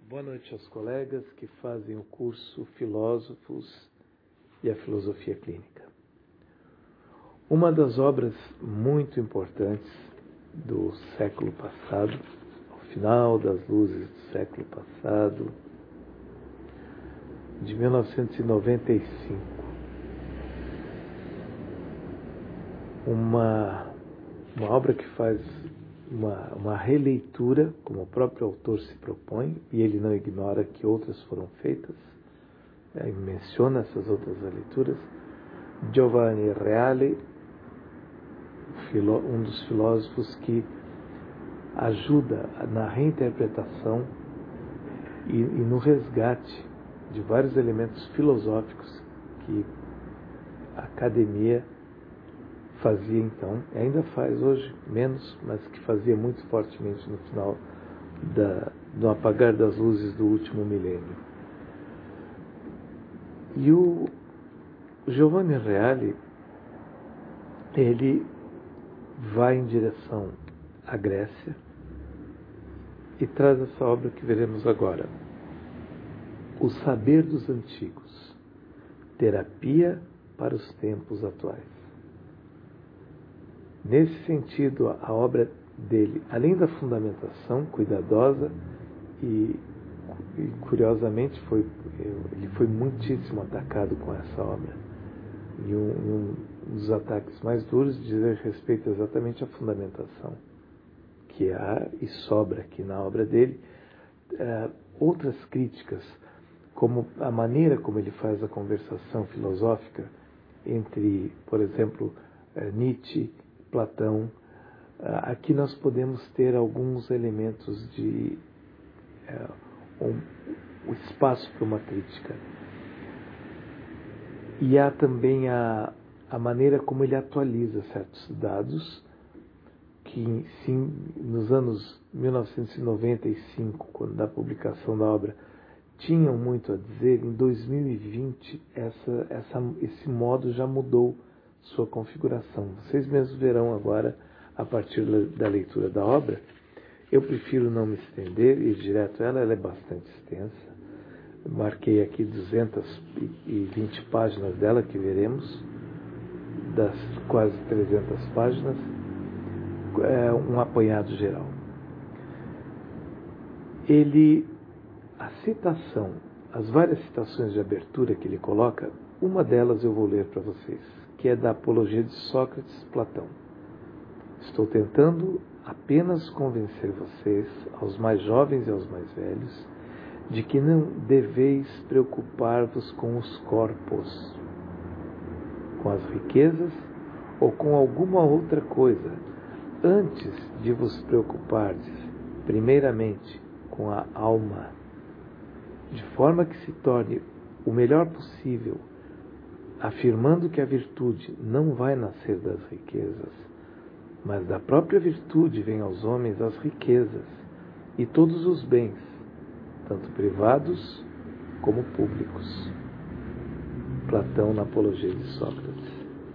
Boa noite aos colegas que fazem o curso Filósofos e a Filosofia Clínica. Uma das obras muito importantes do século passado, ao final das luzes do século passado, de 1995, uma obra que faz uma releitura, como o próprio autor se propõe, e ele não ignora que outras foram feitas, menciona essas outras leituras. Giovanni Reale, um dos filósofos que ajuda na reinterpretação e no resgate de vários elementos filosóficos que a academia fazia então, ainda faz hoje menos, mas que fazia muito fortemente no final do apagar das luzes do último milênio. E o Giovanni Reale, ele vai em direção à Grécia e traz essa obra que veremos agora. O Saber dos Antigos, terapia para os tempos atuais. Nesse sentido, a obra dele, além da fundamentação cuidadosa e curiosamente, ele foi muitíssimo atacado com essa obra. E um dos ataques mais duros diz respeito exatamente à fundamentação, que há e sobra aqui na obra dele. Outras críticas, como a maneira como ele faz a conversação filosófica entre, por exemplo, Nietzsche, Platão. Aqui nós podemos ter alguns elementos de o espaço para uma crítica. E há também a maneira como ele atualiza certos dados que, sim, nos anos 1995, quando da publicação da obra, tinham muito a dizer. Em 2020, esse modo já mudou sua configuração. Vocês mesmos verão agora, a partir da leitura da obra. Eu prefiro não me estender e ir direto a ela. Ela é bastante extensa. Marquei aqui 220 páginas dela, que veremos, das quase 300 páginas, um apanhado geral. A citação, as várias citações de abertura que ele coloca, uma delas eu vou ler para vocês, que é da Apologia de Sócrates, Platão. Estou tentando apenas convencer vocês, aos mais jovens e aos mais velhos, de que não deveis preocupar-vos com os corpos, com as riquezas ou com alguma outra coisa, antes de vos preocupardes, primeiramente, com a alma, de forma que se torne o melhor possível, afirmando que a virtude não vai nascer das riquezas, mas da própria virtude vêm aos homens as riquezas e todos os bens, tanto privados como públicos. Platão, na Apologia de Sócrates.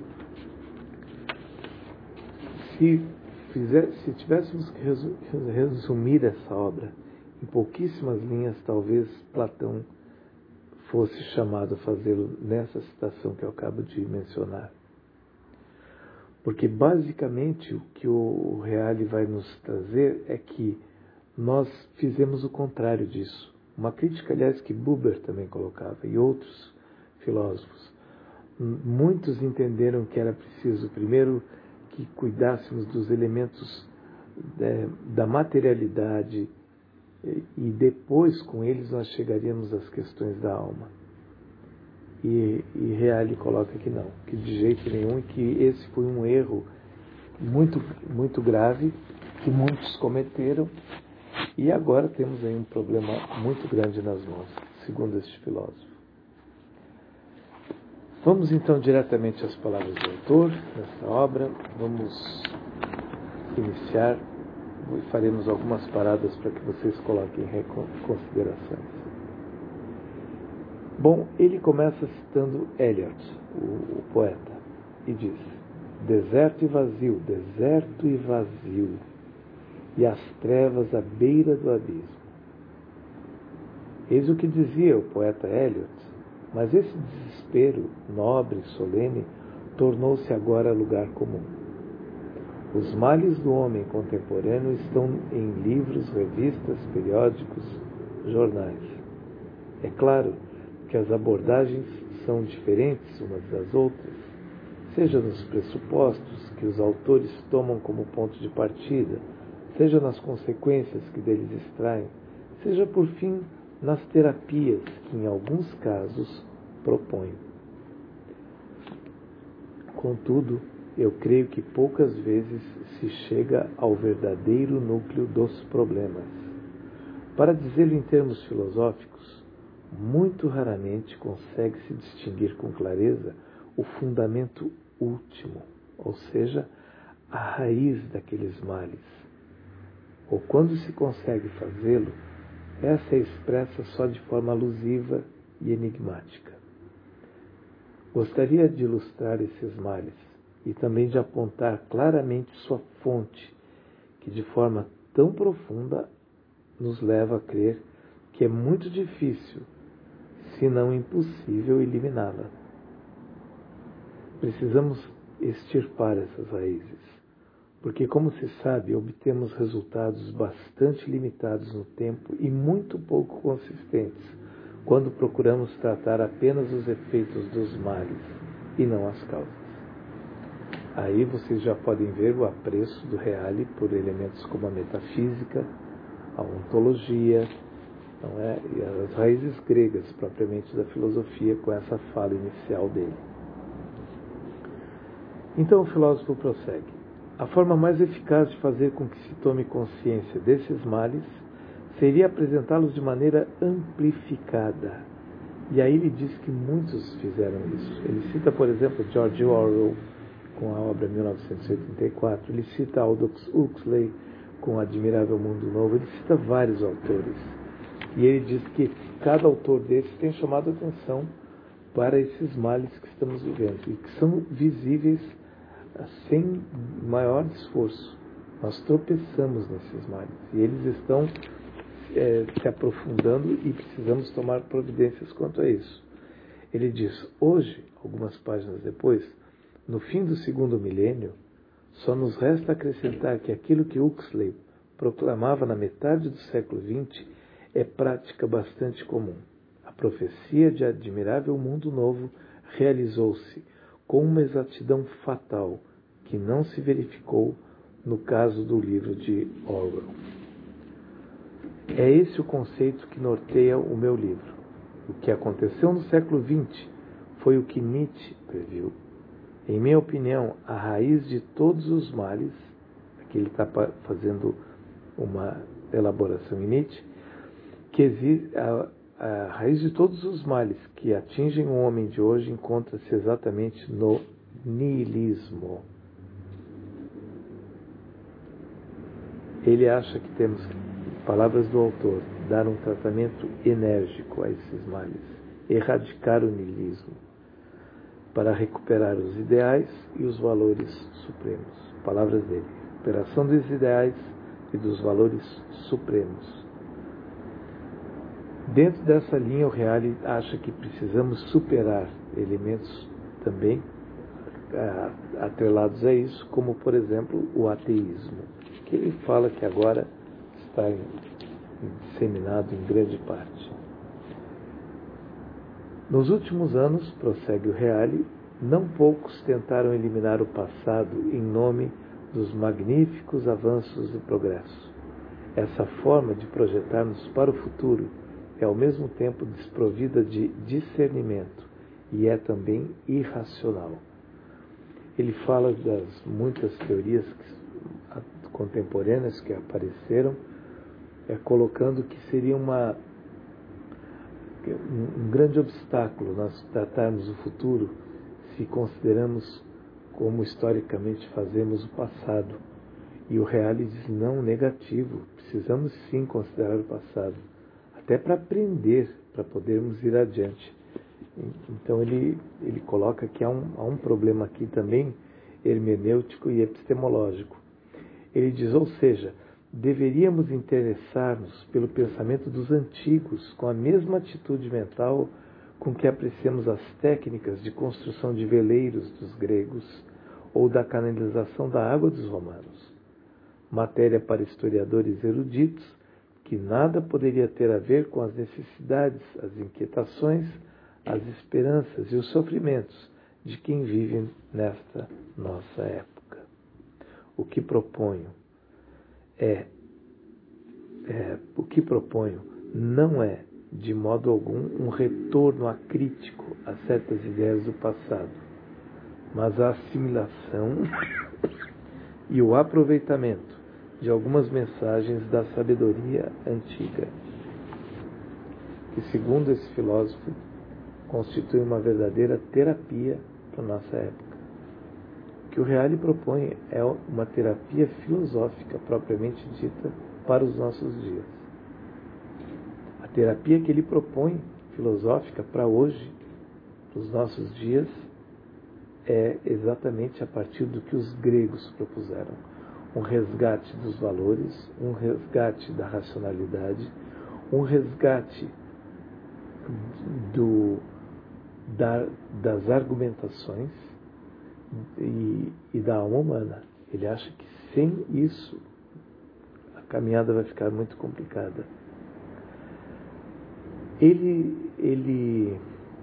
Se tivéssemos que resumir essa obra em pouquíssimas linhas, talvez Platão fosse chamado a fazê-lo nessa citação que eu acabo de mencionar. Porque, basicamente, o que o Reale vai nos trazer é que nós fizemos o contrário disso. Uma crítica, aliás, que Buber também colocava, e outros filósofos. Muitos entenderam que era preciso, primeiro, que cuidássemos dos elementos da materialidade, e depois, com eles, nós chegaríamos às questões da alma. E Reale coloca que não, que de jeito nenhum, e que esse foi um erro muito, muito grave, que muitos cometeram, e agora temos aí um problema muito grande nas mãos, segundo este filósofo. Vamos então diretamente às palavras do autor, nessa obra. Vamos iniciar e faremos algumas paradas para que vocês coloquem em considerações. Bom, ele começa citando Eliot, o poeta, e diz: deserto e vazio, e as trevas à beira do abismo. Eis o que dizia o poeta Eliot, mas esse desespero, nobre e solene, tornou-se agora lugar comum. Os males do homem contemporâneo estão em livros, revistas, periódicos, jornais. É claro que as abordagens são diferentes umas das outras, seja nos pressupostos que os autores tomam como ponto de partida, seja nas consequências que deles extraem, seja, por fim, nas terapias que, em alguns casos, propõem. Contudo, eu creio que poucas vezes se chega ao verdadeiro núcleo dos problemas. Para dizê-lo em termos filosóficos, muito raramente consegue-se distinguir com clareza o fundamento último, ou seja, a raiz daqueles males. Ou quando se consegue fazê-lo, essa é expressa só de forma alusiva e enigmática. Gostaria de ilustrar esses males e também de apontar claramente sua fonte, que de forma tão profunda nos leva a crer que é muito difícil, se não impossível, eliminá-la. Precisamos extirpar essas raízes, porque, como se sabe, obtemos resultados bastante limitados no tempo e muito pouco consistentes quando procuramos tratar apenas os efeitos dos males e não as causas. Aí vocês já podem ver o apreço do Reale por elementos como a metafísica, a ontologia, não é? E as raízes gregas propriamente da filosofia, com essa fala inicial dele. Então o filósofo prossegue. A forma mais eficaz de fazer com que se tome consciência desses males seria apresentá-los de maneira amplificada. E aí ele diz que muitos fizeram isso. Ele cita, por exemplo, George Orwell, com a obra 1984. Ele cita Aldous Huxley, com o Admirável Mundo Novo. Ele cita vários autores. E ele diz que cada autor desses tem chamado a atenção para esses males que estamos vivendo e que são visíveis sem maior esforço. Nós tropeçamos nesses males e eles estão se aprofundando e precisamos tomar providências quanto a isso. Ele diz, hoje, algumas páginas depois, no fim do segundo milênio, só nos resta acrescentar que aquilo que Huxley proclamava na metade do século XX é prática bastante comum. A profecia de Admirável Mundo Novo realizou-se com uma exatidão fatal que não se verificou no caso do livro de Orwell. É esse o conceito que norteia o meu livro. O que aconteceu no século XX foi o que Nietzsche previu. Em minha opinião, a raiz de todos os males, aqui ele está fazendo uma elaboração em Nietzsche, que a raiz de todos os males que atingem o homem de hoje encontra-se exatamente no niilismo. Ele acha que temos, palavras do autor, dar um tratamento enérgico a esses males, erradicar o niilismo, para recuperar os ideais e os valores supremos. Palavras dele, recuperação dos ideais e dos valores supremos. Dentro dessa linha, o Reale acha que precisamos superar elementos também atrelados a isso, como, por exemplo, o ateísmo, que ele fala que agora está disseminado em grande parte. Nos últimos anos, prossegue o Reale, não poucos tentaram eliminar o passado em nome dos magníficos avanços do progresso. Essa forma de projetar-nos para o futuro é ao mesmo tempo desprovida de discernimento e é também irracional. Ele fala das muitas teorias contemporâneas que apareceram, colocando que seria um grande obstáculo nós tratarmos o futuro se consideramos como historicamente fazemos o passado. E o Reale diz, não, negativo, precisamos sim considerar o passado, até para aprender, para podermos ir adiante. Então ele coloca que há um problema aqui também hermenêutico e epistemológico. Ele diz, ou seja, deveríamos interessar-nos pelo pensamento dos antigos com a mesma atitude mental com que apreciamos as técnicas de construção de veleiros dos gregos ou da canalização da água dos romanos. Matéria para historiadores eruditos que nada poderia ter a ver com as necessidades, as inquietações, as esperanças e os sofrimentos de quem vive nesta nossa época. O que proponho não é, de modo algum, um retorno acrítico a certas ideias do passado, mas a assimilação e o aproveitamento de algumas mensagens da sabedoria antiga, que, segundo esse filósofo, constitui uma verdadeira terapia para a nossa época. O que o Reale propõe é uma terapia filosófica propriamente dita para os nossos dias. A terapia que ele propõe, filosófica, para hoje, para os nossos dias, é exatamente a partir do que os gregos propuseram. Um resgate dos valores, um resgate da racionalidade, um resgate das argumentações e da alma humana. Ele acha que sem isso a caminhada vai ficar muito complicada. Ele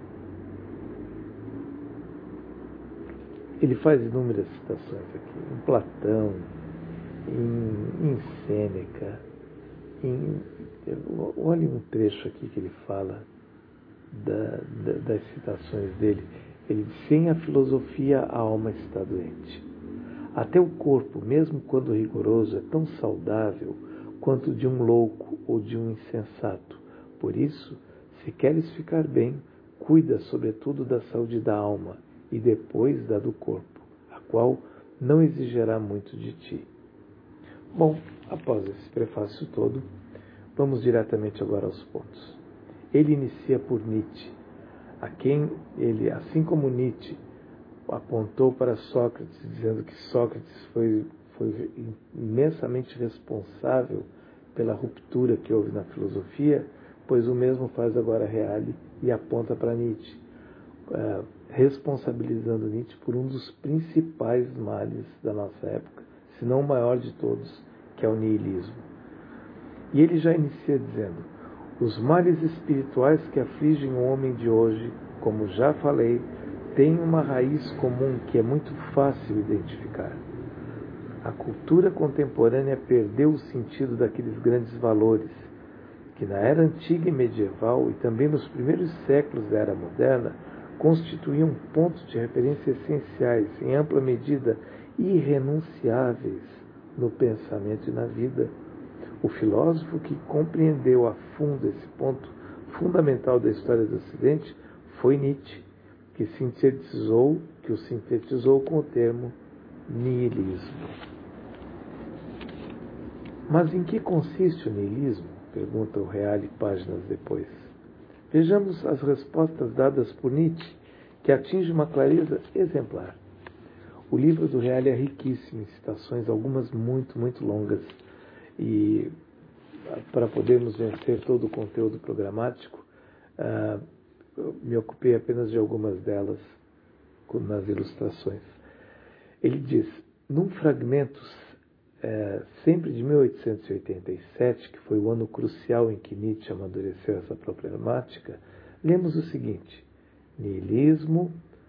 faz inúmeras citações aqui, em Platão, em Sêneca, olhe um trecho aqui que ele fala das citações dele. Ele diz: sem a filosofia a alma está doente. Até o corpo, mesmo quando rigoroso, é tão saudável quanto de um louco ou de um insensato. Por isso, se queres ficar bem, cuida sobretudo da saúde da alma e depois da do corpo, a qual não exigirá muito de ti. Bom, após esse prefácio todo, vamos diretamente agora aos pontos. Ele inicia por Nietzsche, a quem ele, assim como Nietzsche, apontou para Sócrates, dizendo que Sócrates foi imensamente responsável pela ruptura que houve na filosofia, pois o mesmo faz agora Reale e aponta para Nietzsche, responsabilizando Nietzsche por um dos principais males da nossa época, se não o maior de todos, que é o niilismo. E ele já inicia dizendo: os males espirituais que afligem o homem de hoje, como já falei, têm uma raiz comum que é muito fácil identificar. A cultura contemporânea perdeu o sentido daqueles grandes valores que na era antiga e medieval e também nos primeiros séculos da era moderna constituíam pontos de referência essenciais, em ampla medida irrenunciáveis no pensamento e na vida. O filósofo que compreendeu a fundo esse ponto fundamental da história do Ocidente foi Nietzsche, que o sintetizou com o termo niilismo. Mas em que consiste o niilismo? Pergunta o Reale páginas depois. Vejamos as respostas dadas por Nietzsche, que atinge uma clareza exemplar. O livro do Reale é riquíssimo em citações, algumas muito, muito longas, e para podermos vencer todo o conteúdo programático, me ocupei apenas de algumas delas nas ilustrações. Ele diz, num fragmento sempre de 1887, que foi o ano crucial em que Nietzsche amadureceu essa problemática, lemos o seguinte: niilismo,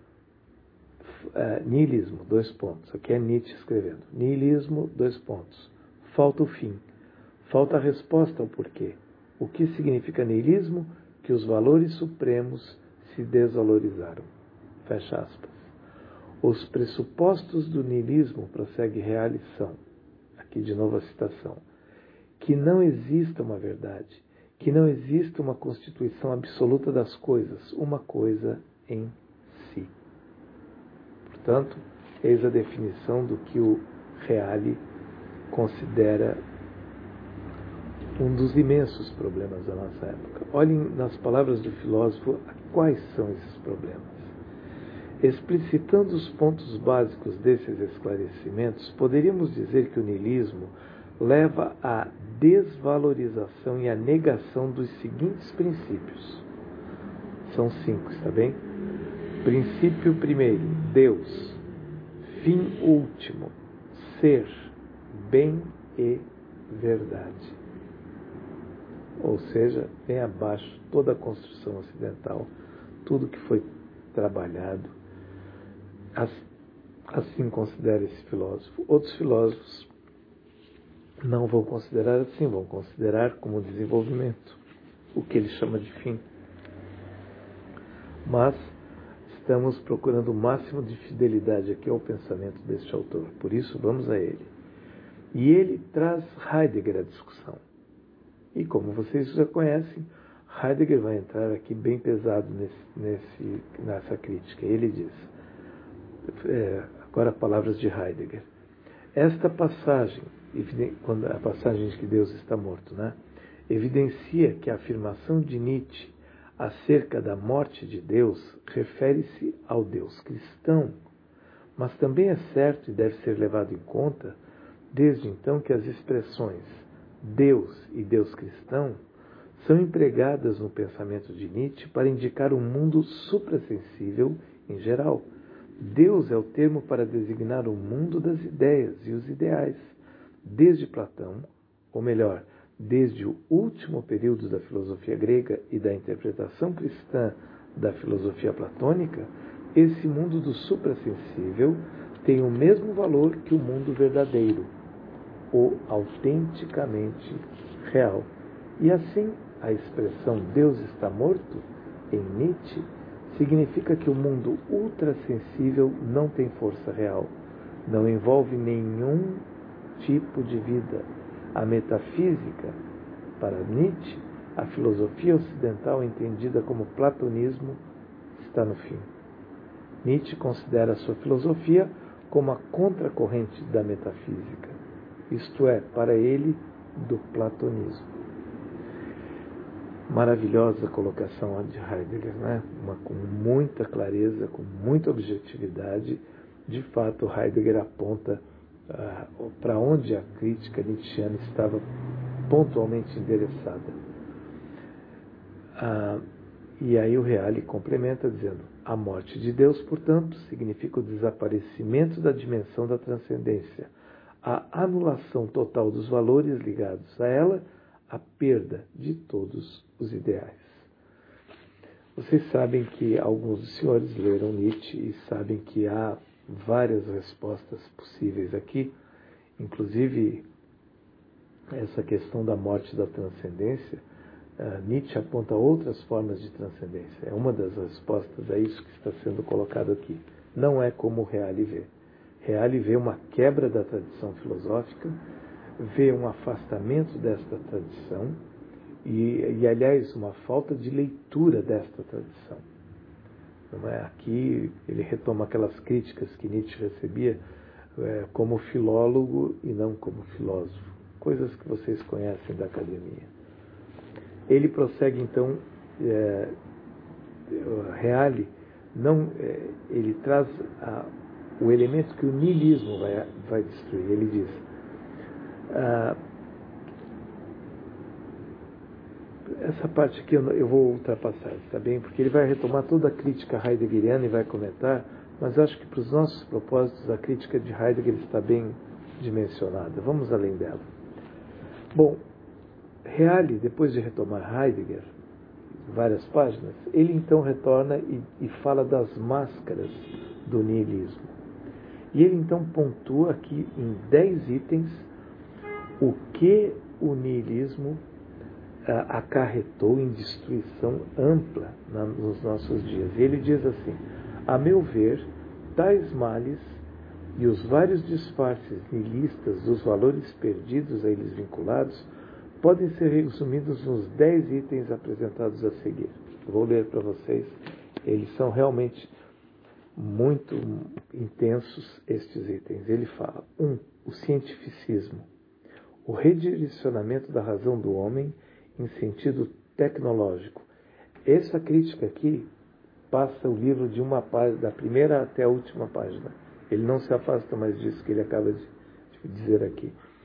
dois pontos, aqui é Nietzsche escrevendo, niilismo, dois pontos, falta o fim, falta a resposta ao porquê. O que significa niilismo? Que os valores supremos se desvalorizaram. Fecha aspas. Os pressupostos do niilismo, prossegue Reale, são, aqui de novo a citação, que não exista uma verdade, que não exista uma constituição absoluta das coisas, uma coisa em si. Portanto, eis a definição do que o Reale considera um dos imensos problemas da nossa época. Olhem nas palavras do filósofo quais são esses problemas. Explicitando os pontos básicos desses esclarecimentos, poderíamos dizer que o niilismo leva à desvalorização e à negação dos seguintes princípios. São 5, está bem? Princípio primeiro, Deus. Fim último, ser, bem e verdade. Ou seja, vem abaixo toda a construção ocidental, tudo que foi trabalhado. Assim considera esse filósofo. Outros filósofos não vão considerar assim, vão considerar como desenvolvimento, o que ele chama de fim. Mas estamos procurando o máximo de fidelidade aqui ao pensamento deste autor. Por isso, vamos a ele. E ele traz Heidegger à discussão. E como vocês já conhecem, Heidegger vai entrar aqui bem pesado nessa crítica. Ele diz, agora palavras de Heidegger. Esta passagem, quando a passagem de que Deus está morto, evidencia que a afirmação de Nietzsche acerca da morte de Deus refere-se ao Deus cristão, mas também é certo e deve ser levado em conta, desde então, que as expressões Deus e Deus cristão são empregadas no pensamento de Nietzsche para indicar um mundo suprassensível em geral. Deus é o termo para designar o mundo das ideias e os ideais. Desde Platão, ou melhor, desde o último período da filosofia grega e da interpretação cristã da filosofia platônica, esse mundo do suprassensível tem o mesmo valor que o mundo verdadeiro, o autenticamente real. E assim, a expressão Deus está morto, em Nietzsche, significa que o mundo ultrassensível não tem força real, não envolve nenhum tipo de vida. A metafísica, para Nietzsche, a filosofia ocidental entendida como platonismo, está no fim. Nietzsche considera a sua filosofia como a contracorrente da metafísica, isto é, para ele, do platonismo. Maravilhosa colocação de Heidegger, com muita clareza, com muita objetividade. De fato, Heidegger aponta para onde a crítica nietzschiana estava pontualmente endereçada. E aí o Reale complementa dizendo: a morte de Deus, portanto, significa o desaparecimento da dimensão da transcendência, a anulação total dos valores ligados a ela, a perda de todos os ideais. Vocês sabem que alguns dos senhores leram Nietzsche e sabem que há várias respostas possíveis aqui, inclusive essa questão da morte da transcendência. Nietzsche aponta outras formas de transcendência. É uma das respostas a isso que está sendo colocado aqui. Não é como o Reale vê. Reale vê uma quebra da tradição filosófica, vê um afastamento desta tradição e, aliás, uma falta de leitura desta tradição. Não é? Aqui ele retoma aquelas críticas que Nietzsche recebia como filólogo e não como filósofo, coisas que vocês conhecem da academia. Ele prossegue então, Reale, ele traz o elemento que o niilismo vai destruir. Ele diz: essa parte aqui eu vou ultrapassar, está bem? Porque ele vai retomar toda a crítica heideggeriana e vai comentar, mas acho que para os nossos propósitos a crítica de Heidegger está bem dimensionada. Vamos além dela. Bom, Reale, depois de retomar Heidegger, várias páginas, ele então retorna e fala das máscaras do niilismo. E ele então pontua aqui em 10 itens o que o niilismo acarretou em destruição ampla nos nossos dias. E ele diz assim: a meu ver, tais males e os vários disfarces nihilistas dos valores perdidos a eles vinculados podem ser resumidos nos 10 itens apresentados a seguir. Vou ler para vocês. Eles são realmente muito intensos, estes itens. Ele fala: 1. O cientificismo. O redirecionamento da razão do homem em sentido tecnológico. Essa crítica aqui passa o livro de uma página, da primeira até a última página. Ele não se afasta mais disso que ele acaba de dizer aqui.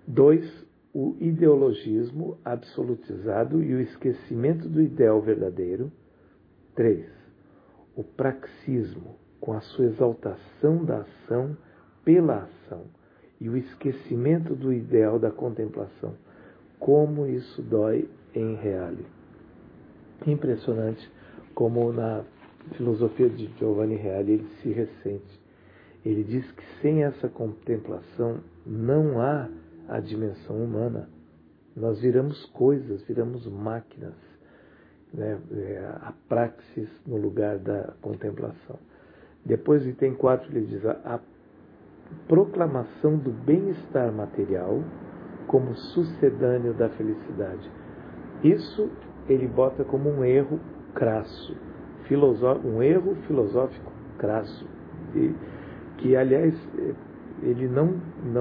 2. O ideologismo absolutizado e o esquecimento do ideal verdadeiro. 3. O praxismo, com a sua exaltação da ação pela ação e o esquecimento do ideal da contemplação. Como isso dói em Reale. Impressionante como na filosofia de Giovanni Reale ele se ressente. Ele diz que sem essa contemplação não há a dimensão humana. Nós viramos coisas, viramos máquinas, né? A praxis no lugar da contemplação. Depois, item 4, ele diz a proclamação do bem-estar material como sucedâneo da felicidade. Isso ele bota como um erro crasso, um erro filosófico crasso, que aliás ele não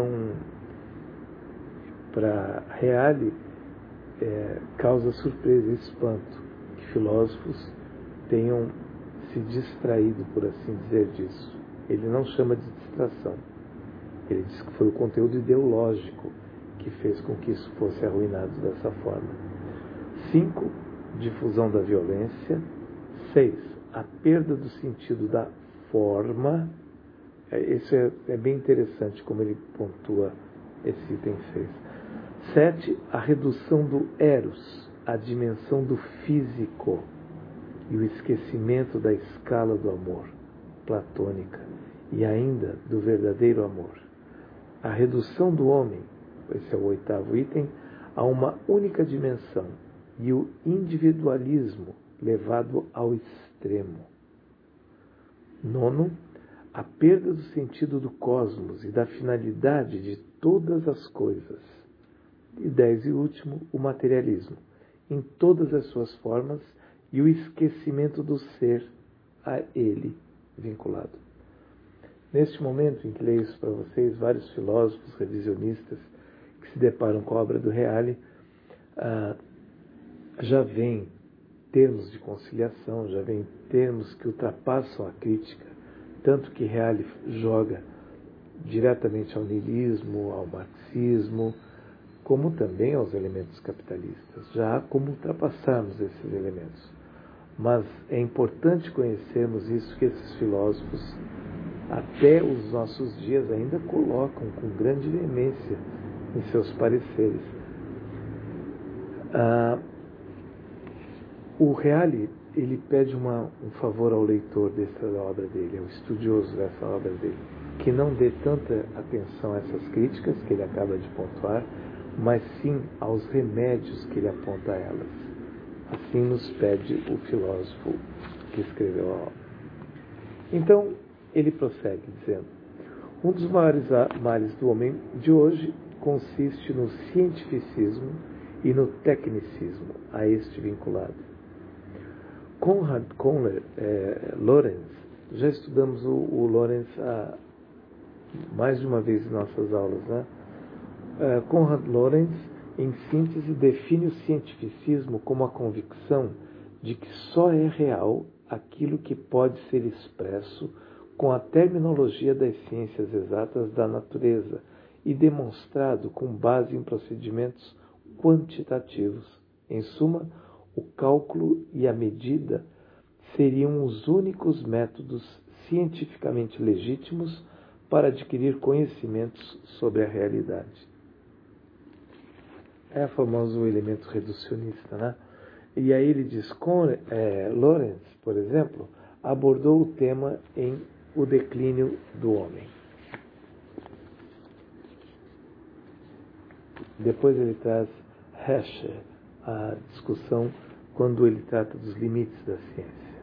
para Reale causa surpresa e espanto que filósofos tenham se distraído, por assim dizer, disso. Ele não chama de distração. Ele diz que foi o conteúdo ideológico que fez com que isso fosse arruinado dessa forma. 5. Difusão da violência. 6. A perda do sentido da forma. Isso é bem interessante como ele pontua esse item 6. 7. A redução do eros, a dimensão do físico e o esquecimento da escala do amor, platônica, e ainda do verdadeiro amor. A redução do homem, esse é o 8º item, a uma única dimensão e o individualismo levado ao extremo. 9. A perda do sentido do cosmos e da finalidade de todas as coisas. E 10 e último, o materialismo, em todas as suas formas e o esquecimento do ser a ele vinculado. Neste momento em que leio isso para vocês, vários filósofos revisionistas que se deparam com a obra do Reale já veem termos de conciliação, já veem termos que ultrapassam a crítica, tanto que Reale joga diretamente ao niilismo, ao marxismo, como também aos elementos capitalistas. Já há como ultrapassarmos esses elementos. Mas é importante conhecermos isso que esses filósofos, até os nossos dias, ainda colocam com grande veemência em seus pareceres. O Reale, ele pede um favor ao leitor dessa obra dele, ao estudioso dessa obra dele, que não dê tanta atenção a essas críticas que ele acaba de pontuar, mas sim aos remédios que ele aponta a elas. Assim nos pede o filósofo que escreveu a obra. Então, ele prossegue dizendo: um dos maiores males do homem de hoje consiste no cientificismo e no tecnicismo a este vinculado. Konrad Lorenz, já estudamos o Lorenz mais de uma vez em nossas aulas, né? Konrad Lorenz, em síntese, define o cientificismo como a convicção de que só é real aquilo que pode ser expresso com a terminologia das ciências exatas da natureza e demonstrado com base em procedimentos quantitativos. Em suma, o cálculo e a medida seriam os únicos métodos cientificamente legítimos para adquirir conhecimentos sobre a realidade. É o famoso elemento reducionista, né? E aí ele diz, Lorenz, por exemplo, abordou o tema em O Declínio do Homem. Depois ele traz Hescher, a discussão quando ele trata dos limites da ciência.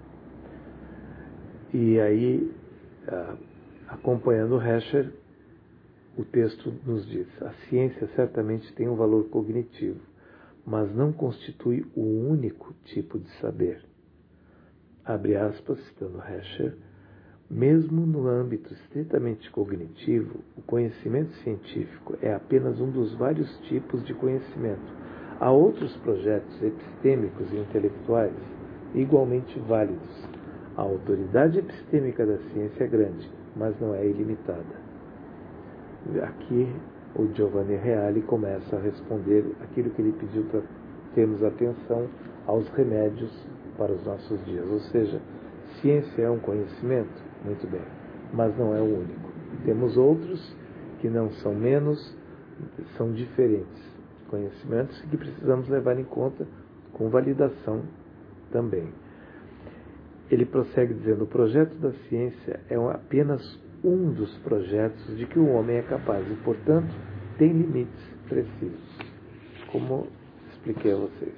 E aí, acompanhando Hescher, o texto nos diz: a ciência certamente tem um valor cognitivo, mas não constitui o único tipo de saber. Abre aspas, citando Hescher, mesmo no âmbito estritamente cognitivo, o conhecimento científico é apenas um dos vários tipos de conhecimento. Há outros projetos epistêmicos e intelectuais igualmente válidos. A autoridade epistêmica da ciência é grande, mas não é ilimitada. Aqui o Giovanni Reale começa a responder aquilo que ele pediu para termos atenção aos remédios para os nossos dias. Ou seja, ciência é um conhecimento, muito bem, mas não é o único. Temos outros que não são menos, são diferentes conhecimentos que precisamos levar em conta com validação também. Ele prossegue dizendo: o projeto da ciência é apenas um dos projetos de que o homem é capaz e, portanto, tem limites precisos, como expliquei a vocês.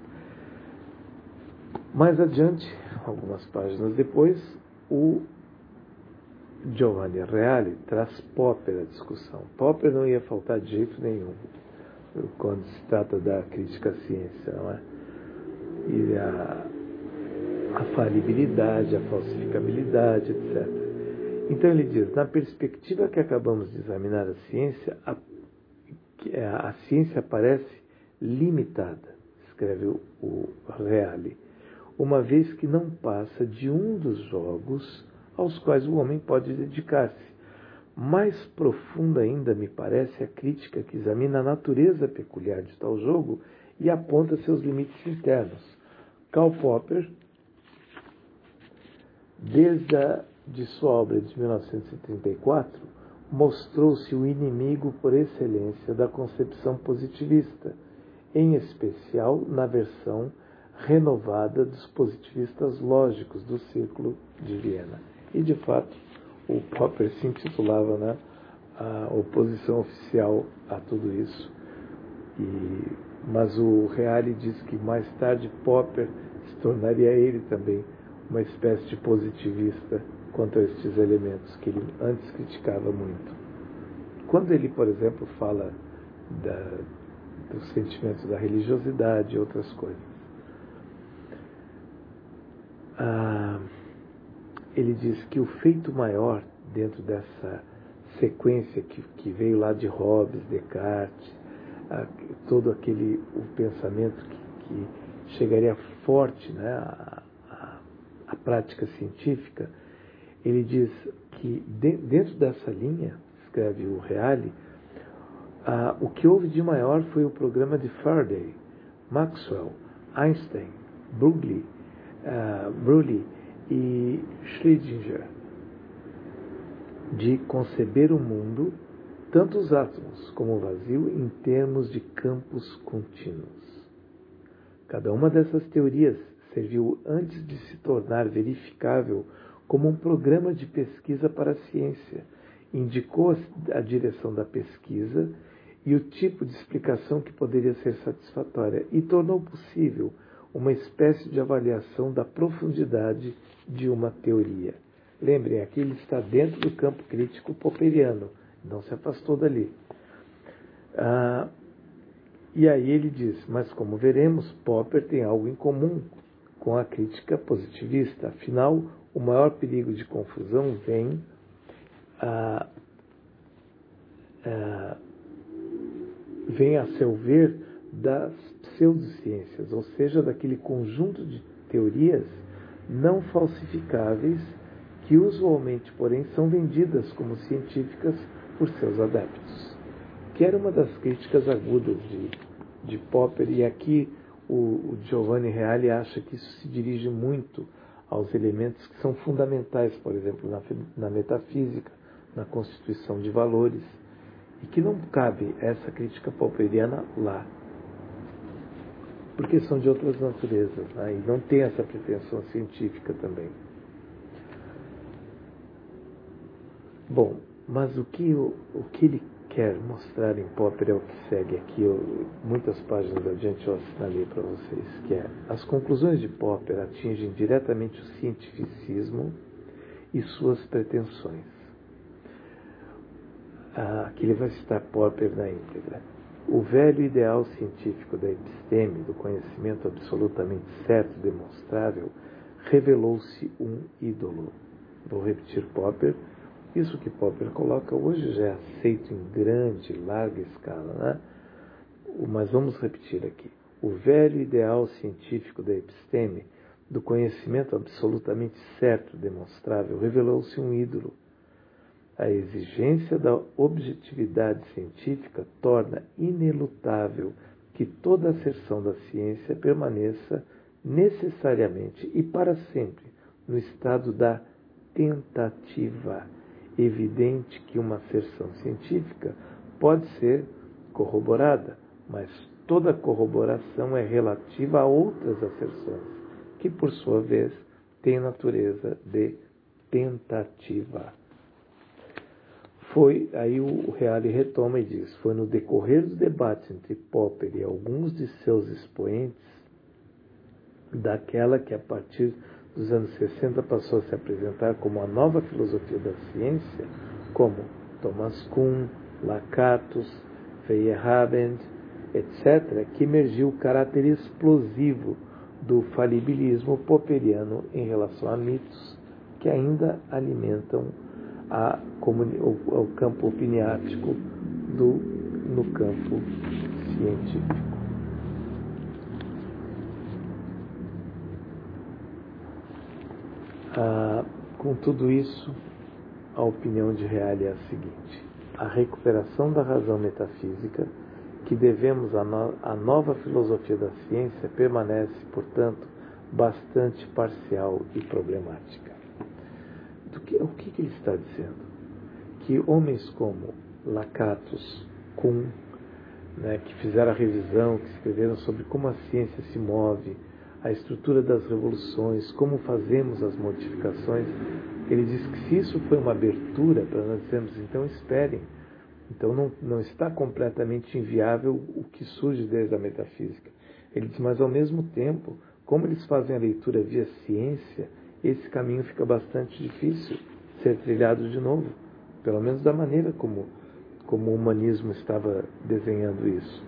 Mais adiante, algumas páginas depois, o Giovanni Reale traz Popper à discussão. Popper não ia faltar de jeito nenhum quando se trata da crítica à ciência, não é? E a falibilidade, a falsificabilidade, etc. Então ele diz: na perspectiva que acabamos de examinar a ciência parece limitada, escreve o Reale, uma vez que não passa de um dos jogos aos quais o homem pode dedicar-se. Mais profunda ainda me parece a crítica que examina a natureza peculiar de tal jogo e aponta seus limites internos. Karl Popper, desde sua obra de 1934, mostrou-se o inimigo por excelência da concepção positivista, em especial na versão renovada dos positivistas lógicos do Círculo de Viena. E, de fato, o Popper se intitulava a oposição oficial a tudo isso. Mas o Reale diz que mais tarde Popper se tornaria ele também uma espécie de positivista quanto a estes elementos que ele antes criticava muito. Quando ele, por exemplo, fala do sentimento da religiosidade e outras coisas, ele diz que o feito maior dentro dessa sequência que veio lá de Hobbes, Descartes, todo o pensamento que chegaria forte, né, à prática científica, ele diz que dentro dessa linha, escreve o Reale, o que houve de maior foi o programa de Faraday, Maxwell, Einstein, Broglie e Schrödinger, de conceber o mundo, tanto os átomos como o vazio, em termos de campos contínuos. Cada uma dessas teorias serviu antes de se tornar verificável como um programa de pesquisa para a ciência, indicou a direção da pesquisa e o tipo de explicação que poderia ser satisfatória e tornou possível uma espécie de avaliação da profundidade de uma teoria. Lembrem, aqui ele está dentro do campo crítico popperiano, não se afastou dali. E aí ele diz: mas como veremos, Popper tem algo em comum com a crítica positivista. Afinal, o maior perigo de confusão vem a seu ver das pseudociências, ou seja, daquele conjunto de teorias não falsificáveis que usualmente, porém, são vendidas como científicas por seus adeptos. Que era uma das críticas agudas de Popper, e aqui o Giovanni Reale acha que isso se dirige muito aos elementos que são fundamentais, por exemplo, na metafísica, na constituição de valores, e que não cabe essa crítica popperiana lá, porque são de outras naturezas, né? E não tem essa pretensão científica também. Bom, mas o que ele quer mostrar em Popper é o que segue aqui, muitas páginas adiante eu assinalei para vocês, que é: as conclusões de Popper atingem diretamente o cientificismo e suas pretensões. Aqui ele vai citar Popper na íntegra. O velho ideal científico da episteme, do conhecimento absolutamente certo e demonstrável, revelou-se um ídolo. Vou repetir Popper. Isso que Popper coloca hoje já é aceito em grande, larga escala, né? Mas vamos repetir aqui. O velho ideal científico da episteme, do conhecimento absolutamente certo e demonstrável, revelou-se um ídolo. A exigência da objetividade científica torna inelutável que toda asserção da ciência permaneça necessariamente e para sempre no estado da tentativa. Evidente que uma asserção científica pode ser corroborada, mas toda corroboração é relativa a outras asserções, que por sua vez têm natureza de tentativa. Aí o Reale retoma e diz: foi no decorrer do debate entre Popper e alguns de seus expoentes, daquela que a partir dos anos 60 passou a se apresentar como a nova filosofia da ciência, como Thomas Kuhn, Lakatos, Feyerabend, etc., que emergiu o caráter explosivo do falibilismo popperiano em relação a mitos que ainda alimentam o campo opiniático no campo científico. Com tudo isso, a opinião de Reale é a seguinte: a recuperação da razão metafísica que devemos à nova filosofia da ciência permanece, portanto, bastante parcial e problemática. O que ele está dizendo? Que homens como Lakatos, Kuhn, que fizeram a revisão, que escreveram sobre como a ciência se move, a estrutura das revoluções, como fazemos as modificações, ele diz que se isso foi uma abertura para nós dizermos, então esperem, então não está completamente inviável o que surge desde a metafísica. Ele diz, mas ao mesmo tempo, como eles fazem a leitura via ciência, esse caminho fica bastante difícil ser trilhado de novo, pelo menos da maneira como o humanismo estava desenhando isso.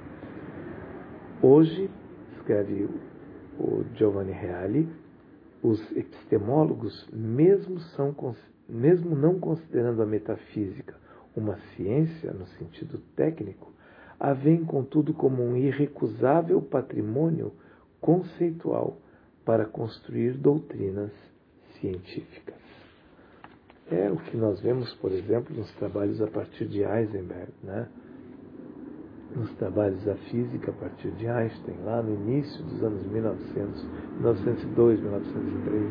Hoje, escreve o Giovanni Reale, os epistemólogos, mesmo não considerando a metafísica uma ciência no sentido técnico, a veem, contudo, como um irrecusável patrimônio conceitual para construir doutrinas científicas. É o que nós vemos, por exemplo, nos trabalhos a partir de Heisenberg, nos trabalhos da física a partir de Einstein, lá no início dos anos 1902, 1903.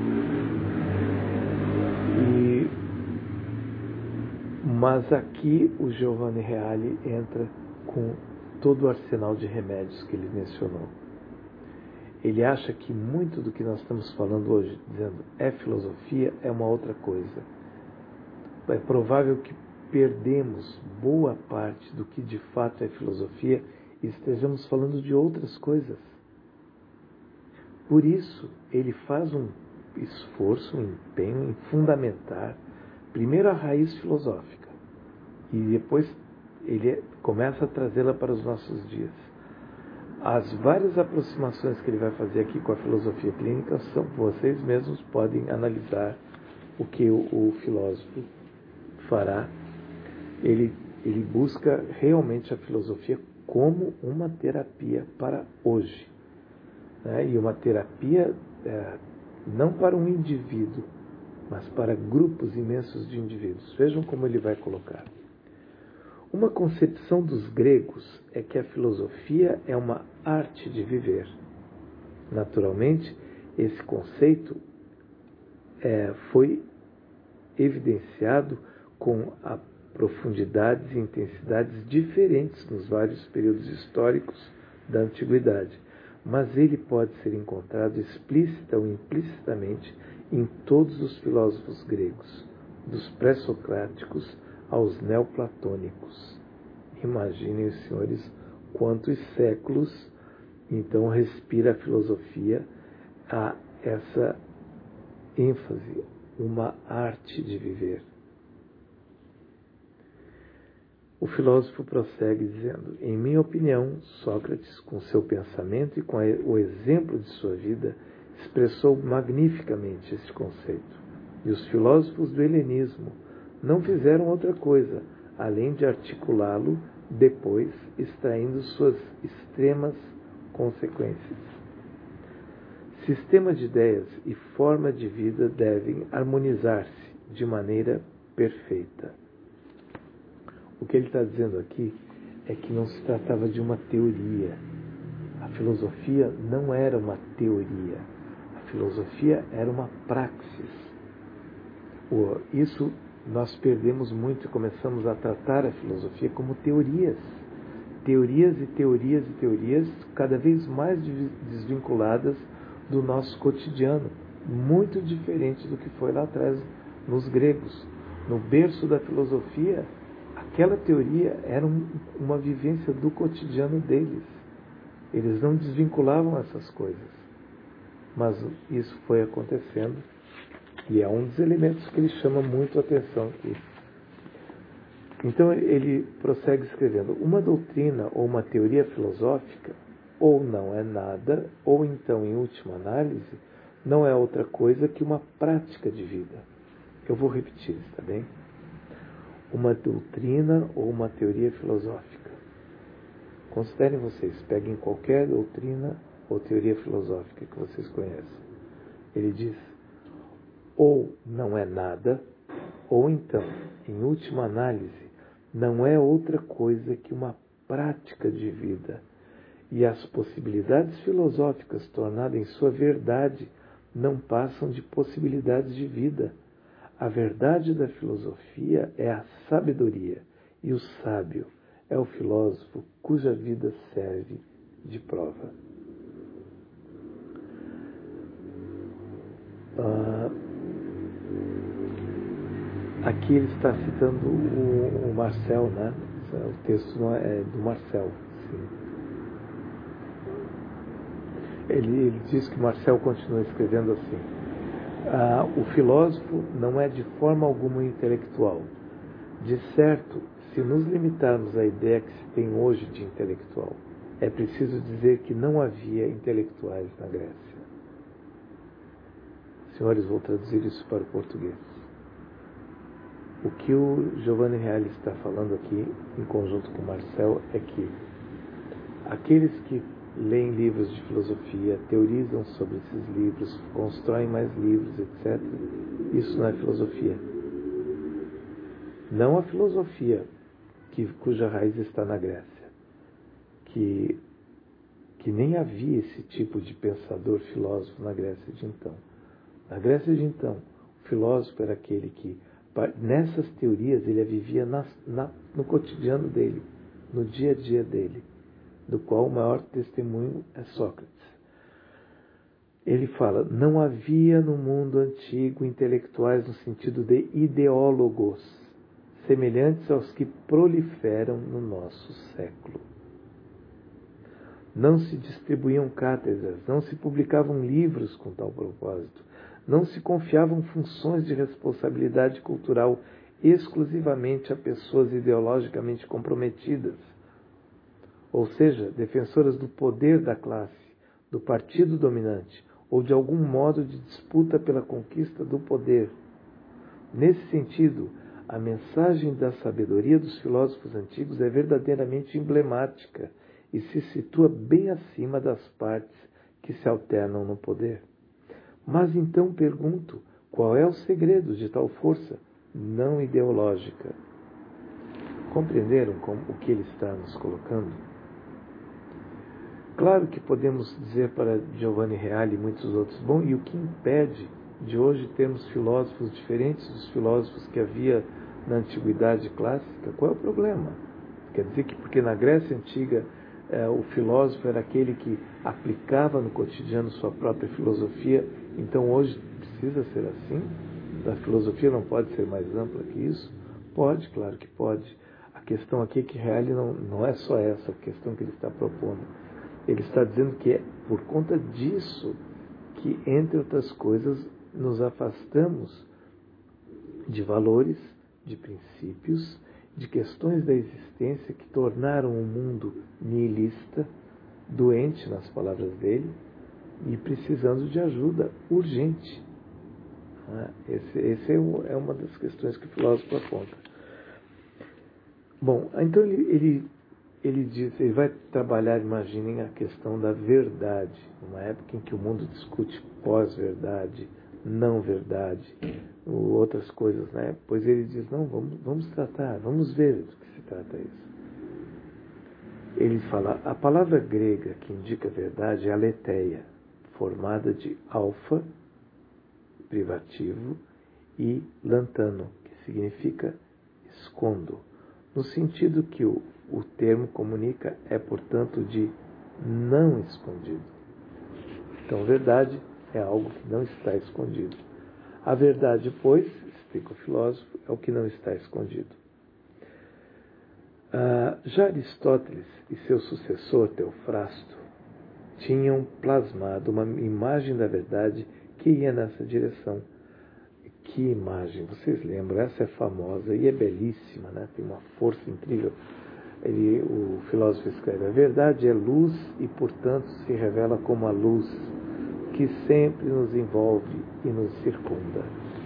Mas aqui o Giovanni Reale entra com todo o arsenal de remédios que ele mencionou. Ele acha que muito do que nós estamos falando hoje, dizendo é filosofia, é uma outra coisa. É provável que perdemos boa parte do que de fato é filosofia e estejamos falando de outras coisas. Por isso, ele faz um esforço, um empenho em fundamentar primeiro a raiz filosófica e depois ele começa a trazê-la para os nossos dias. As várias aproximações que ele vai fazer aqui com a filosofia clínica são, vocês mesmos podem analisar o que o filósofo fará. Ele busca realmente a filosofia como uma terapia para hoje, e uma terapia não para um indivíduo, mas para grupos imensos de indivíduos. Vejam como ele vai colocar. Uma concepção dos gregos é que a filosofia é uma arte de viver. Naturalmente, esse conceito foi evidenciado com profundidades e intensidades diferentes nos vários períodos históricos da antiguidade, mas ele pode ser encontrado explícita ou implicitamente em todos os filósofos gregos, dos pré-socráticos aos neoplatônicos. Imaginem, senhores, quantos séculos então respira a filosofia a essa ênfase, uma arte de viver. O filósofo prossegue dizendo: em minha opinião, Sócrates, com seu pensamento e com o exemplo de sua vida, expressou magnificamente este conceito. E os filósofos do helenismo não fizeram outra coisa, além de articulá-lo, depois extraindo suas extremas consequências. Sistema de ideias e forma de vida devem harmonizar-se de maneira perfeita. O que ele está dizendo aqui é que não se tratava de uma teoria. A filosofia não era uma teoria. A filosofia era uma praxis. Isso nós perdemos muito e começamos a tratar a filosofia como teorias. Teorias e teorias e teorias cada vez mais desvinculadas do nosso cotidiano. Muito diferente do que foi lá atrás nos gregos. No berço da filosofia, aquela teoria era uma vivência do cotidiano deles. Eles não desvinculavam essas coisas. Mas isso foi acontecendo e é um dos elementos que ele chama muito a atenção aqui. Então ele prossegue escrevendo: uma doutrina ou uma teoria filosófica ou não é nada, ou então, em última análise, não é outra coisa que uma prática de vida. Eu vou repetir, está bem? Uma doutrina ou uma teoria filosófica. Considerem vocês, peguem qualquer doutrina ou teoria filosófica que vocês conhecem. Ele diz: ou não é nada, ou então, em última análise, não é outra coisa que uma prática de vida. E as possibilidades filosóficas tornadas em sua verdade não passam de possibilidades de vida. A verdade da filosofia é a sabedoria, e o sábio é o filósofo cuja vida serve de prova. Aqui ele está citando o Marcel, né? O texto é do Marcel. Sim. Ele diz que Marcel continua escrevendo assim: o filósofo não é de forma alguma intelectual. De certo, se nos limitarmos à ideia que se tem hoje de intelectual, é preciso dizer que não havia intelectuais na Grécia. Senhores, vou traduzir isso para o português. O que o Giovanni Reale está falando aqui, em conjunto com Marcel, é que aqueles que leem livros de filosofia, teorizam sobre esses livros, constroem mais livros, etc., isso não é filosofia. Não a filosofia cuja raiz está na Grécia, que nem havia esse tipo de pensador filósofo na Grécia de então. Na Grécia de então, o filósofo era aquele que, nessas teorias, ele vivia no cotidiano dele, no dia a dia dele, do qual o maior testemunho é Sócrates. Ele fala: não havia no mundo antigo intelectuais no sentido de ideólogos, semelhantes aos que proliferam no nosso século. Não se distribuíam cátedras, não se publicavam livros com tal propósito, não se confiavam funções de responsabilidade cultural exclusivamente a pessoas ideologicamente comprometidas, ou seja, defensoras do poder da classe, do partido dominante, ou de algum modo de disputa pela conquista do poder. Nesse sentido, a mensagem da sabedoria dos filósofos antigos é verdadeiramente emblemática e se situa bem acima das partes que se alternam no poder. Mas então pergunto, qual é o segredo de tal força não ideológica? Compreenderam o que ele está nos colocando? Claro que podemos dizer para Giovanni Reale e muitos outros: bom, e o que impede de hoje termos filósofos diferentes dos filósofos que havia na antiguidade clássica? Qual é o problema? Quer dizer que porque na Grécia Antiga o filósofo era aquele que aplicava no cotidiano sua própria filosofia, então hoje precisa ser assim? A filosofia não pode ser mais ampla que isso? Pode, claro que pode. A questão aqui é que Reale não é só essa questão que ele está propondo. Ele está dizendo que é por conta disso que, entre outras coisas, nos afastamos de valores, de princípios, de questões da existência que tornaram o mundo nihilista, doente, nas palavras dele, e precisando de ajuda urgente. Esse é uma das questões que o filósofo aponta. Bom, então ele diz, ele vai trabalhar, imaginem, a questão da verdade, numa época em que o mundo discute pós-verdade, não verdade, outras coisas, né? Pois ele diz, não, vamos tratar, vamos ver do que se trata isso. Ele fala, a palavra grega que indica verdade é aletheia, formada de alfa, privativo, e lantano, que significa escondo, no sentido que o termo comunica é, portanto, de não escondido. Então, verdade é algo que não está escondido. A verdade, pois, explica o filósofo, é o que não está escondido. Já Aristóteles e seu sucessor, Teofrasto, tinham plasmado uma imagem da verdade que ia nessa direção. Que imagem, vocês lembram? Essa é famosa e é belíssima, né? Tem uma força incrível. O filósofo escreve, a verdade é luz e, portanto, se revela como a luz que sempre nos envolve e nos circunda.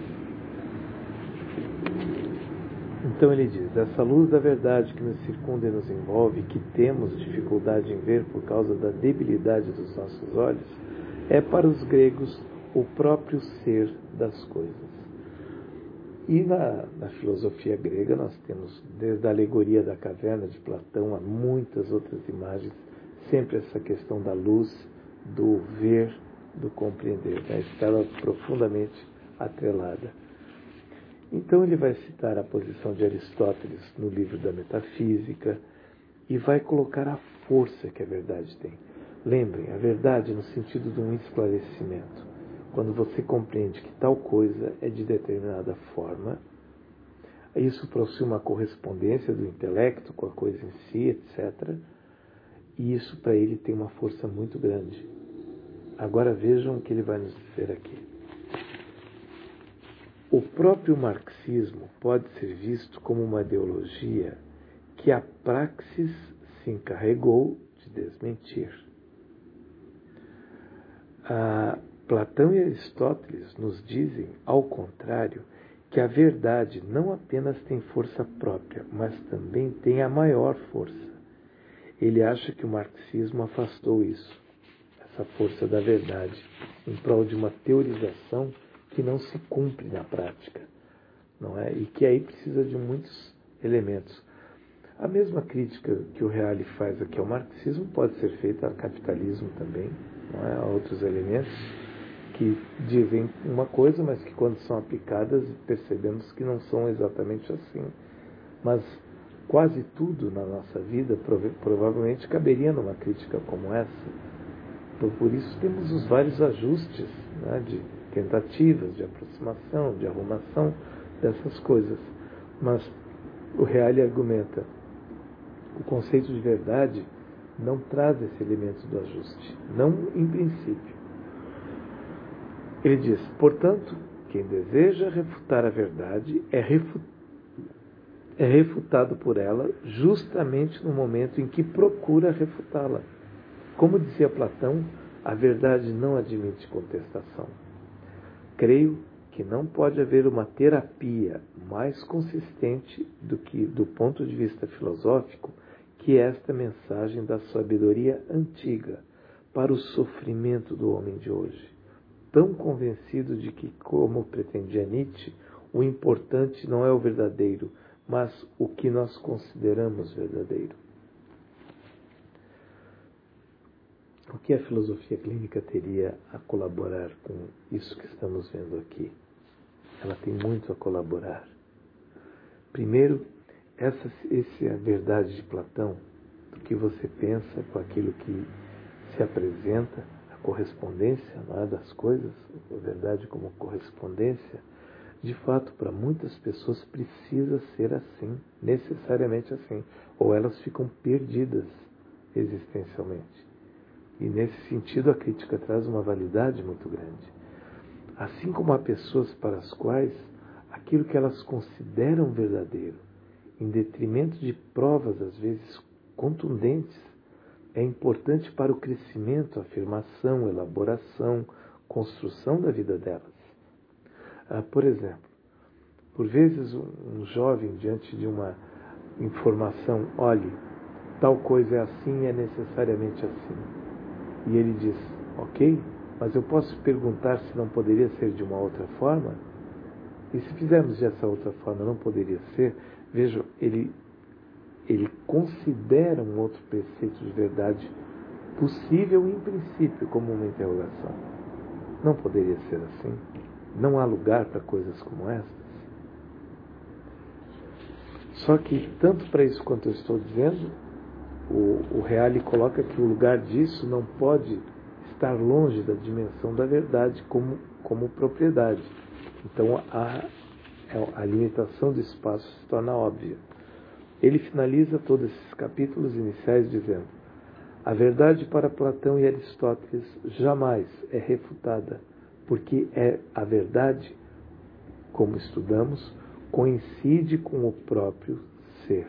Então ele diz, essa luz da verdade que nos circunda e nos envolve, que temos dificuldade em ver por causa da debilidade dos nossos olhos, é para os gregos o próprio ser das coisas. E na filosofia grega nós temos, desde a alegoria da caverna de Platão a muitas outras imagens, sempre essa questão da luz, do ver, do compreender, né? Estava profundamente atrelada. Então ele vai citar a posição de Aristóteles no livro da Metafísica e vai colocar a força que a verdade tem. Lembrem, a verdade no sentido de um esclarecimento. Quando você compreende que tal coisa é de determinada forma, isso possui uma correspondência do intelecto com a coisa em si, etc. E isso para ele tem uma força muito grande. Agora vejam o que ele vai nos dizer aqui. O próprio marxismo pode ser visto como uma ideologia que a praxis se encarregou de desmentir. Platão e Aristóteles nos dizem, ao contrário, que a verdade não apenas tem força própria, mas também tem a maior força. Ele acha que o marxismo afastou isso, essa força da verdade, em prol de uma teorização que não se cumpre na prática, não é? E que aí precisa de muitos elementos. A mesma crítica que o Reale faz aqui ao marxismo pode ser feita ao capitalismo também, não é? A outros elementos que dizem uma coisa, mas que quando são aplicadas percebemos que não são exatamente assim. Mas quase tudo na nossa vida provavelmente caberia numa crítica como essa. Por isso temos os vários ajustes, né, de tentativas de aproximação, de arrumação dessas coisas. Mas o Reale argumenta, o conceito de verdade não traz esse elemento do ajuste, não em princípio. Ele diz, portanto, quem deseja refutar a verdade é refutado por ela justamente no momento em que procura refutá-la. Como dizia Platão, a verdade não admite contestação. Creio que não pode haver uma terapia mais consistente do ponto de vista filosófico, que esta mensagem da sabedoria antiga para o sofrimento do homem de hoje, tão convencido de que, como pretendia Nietzsche, o importante não é o verdadeiro, mas o que nós consideramos verdadeiro. O que a filosofia clínica teria a colaborar com isso que estamos vendo aqui? Ela tem muito a colaborar. Primeiro, essa é a verdade de Platão, do que você pensa com aquilo que se apresenta, a correspondência, não é, das coisas, a verdade como correspondência, de fato, para muitas pessoas precisa ser assim, necessariamente assim, ou elas ficam perdidas existencialmente. E nesse sentido a crítica traz uma validade muito grande. Assim como há pessoas para as quais aquilo que elas consideram verdadeiro, em detrimento de provas às vezes contundentes, é importante para o crescimento, afirmação, elaboração, construção da vida delas. Por exemplo, por vezes um jovem diante de uma informação, olhe, tal coisa é assim e é necessariamente assim. E ele diz, ok, mas eu posso perguntar se não poderia ser de uma outra forma? E se fizermos dessa outra forma, não poderia ser? Vejam, ele considera um outro preceito de verdade possível em princípio, como uma interrogação. Não poderia ser assim? Não há lugar para coisas como estas? Só que, tanto para isso quanto eu estou dizendo, o Reale coloca que o lugar disso não pode estar longe da dimensão da verdade como propriedade. Então, a limitação do espaço se torna óbvia. Ele finaliza todos esses capítulos iniciais dizendo: a verdade para Platão e Aristóteles jamais é refutada, porque a verdade, como estudamos, coincide com o próprio ser.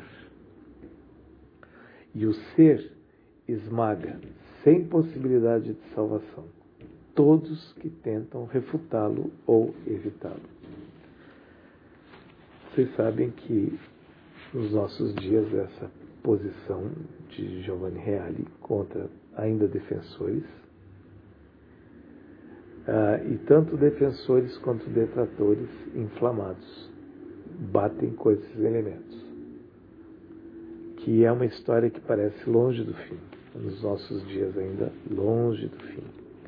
E o ser esmaga, sem possibilidade de salvação, todos que tentam refutá-lo ou evitá-lo. Vocês sabem que nos nossos dias essa posição de Giovanni Reale contra ainda defensores, e tanto defensores quanto detratores inflamados batem com esses elementos, que é uma história que parece longe do fim, nos nossos dias ainda longe do fim.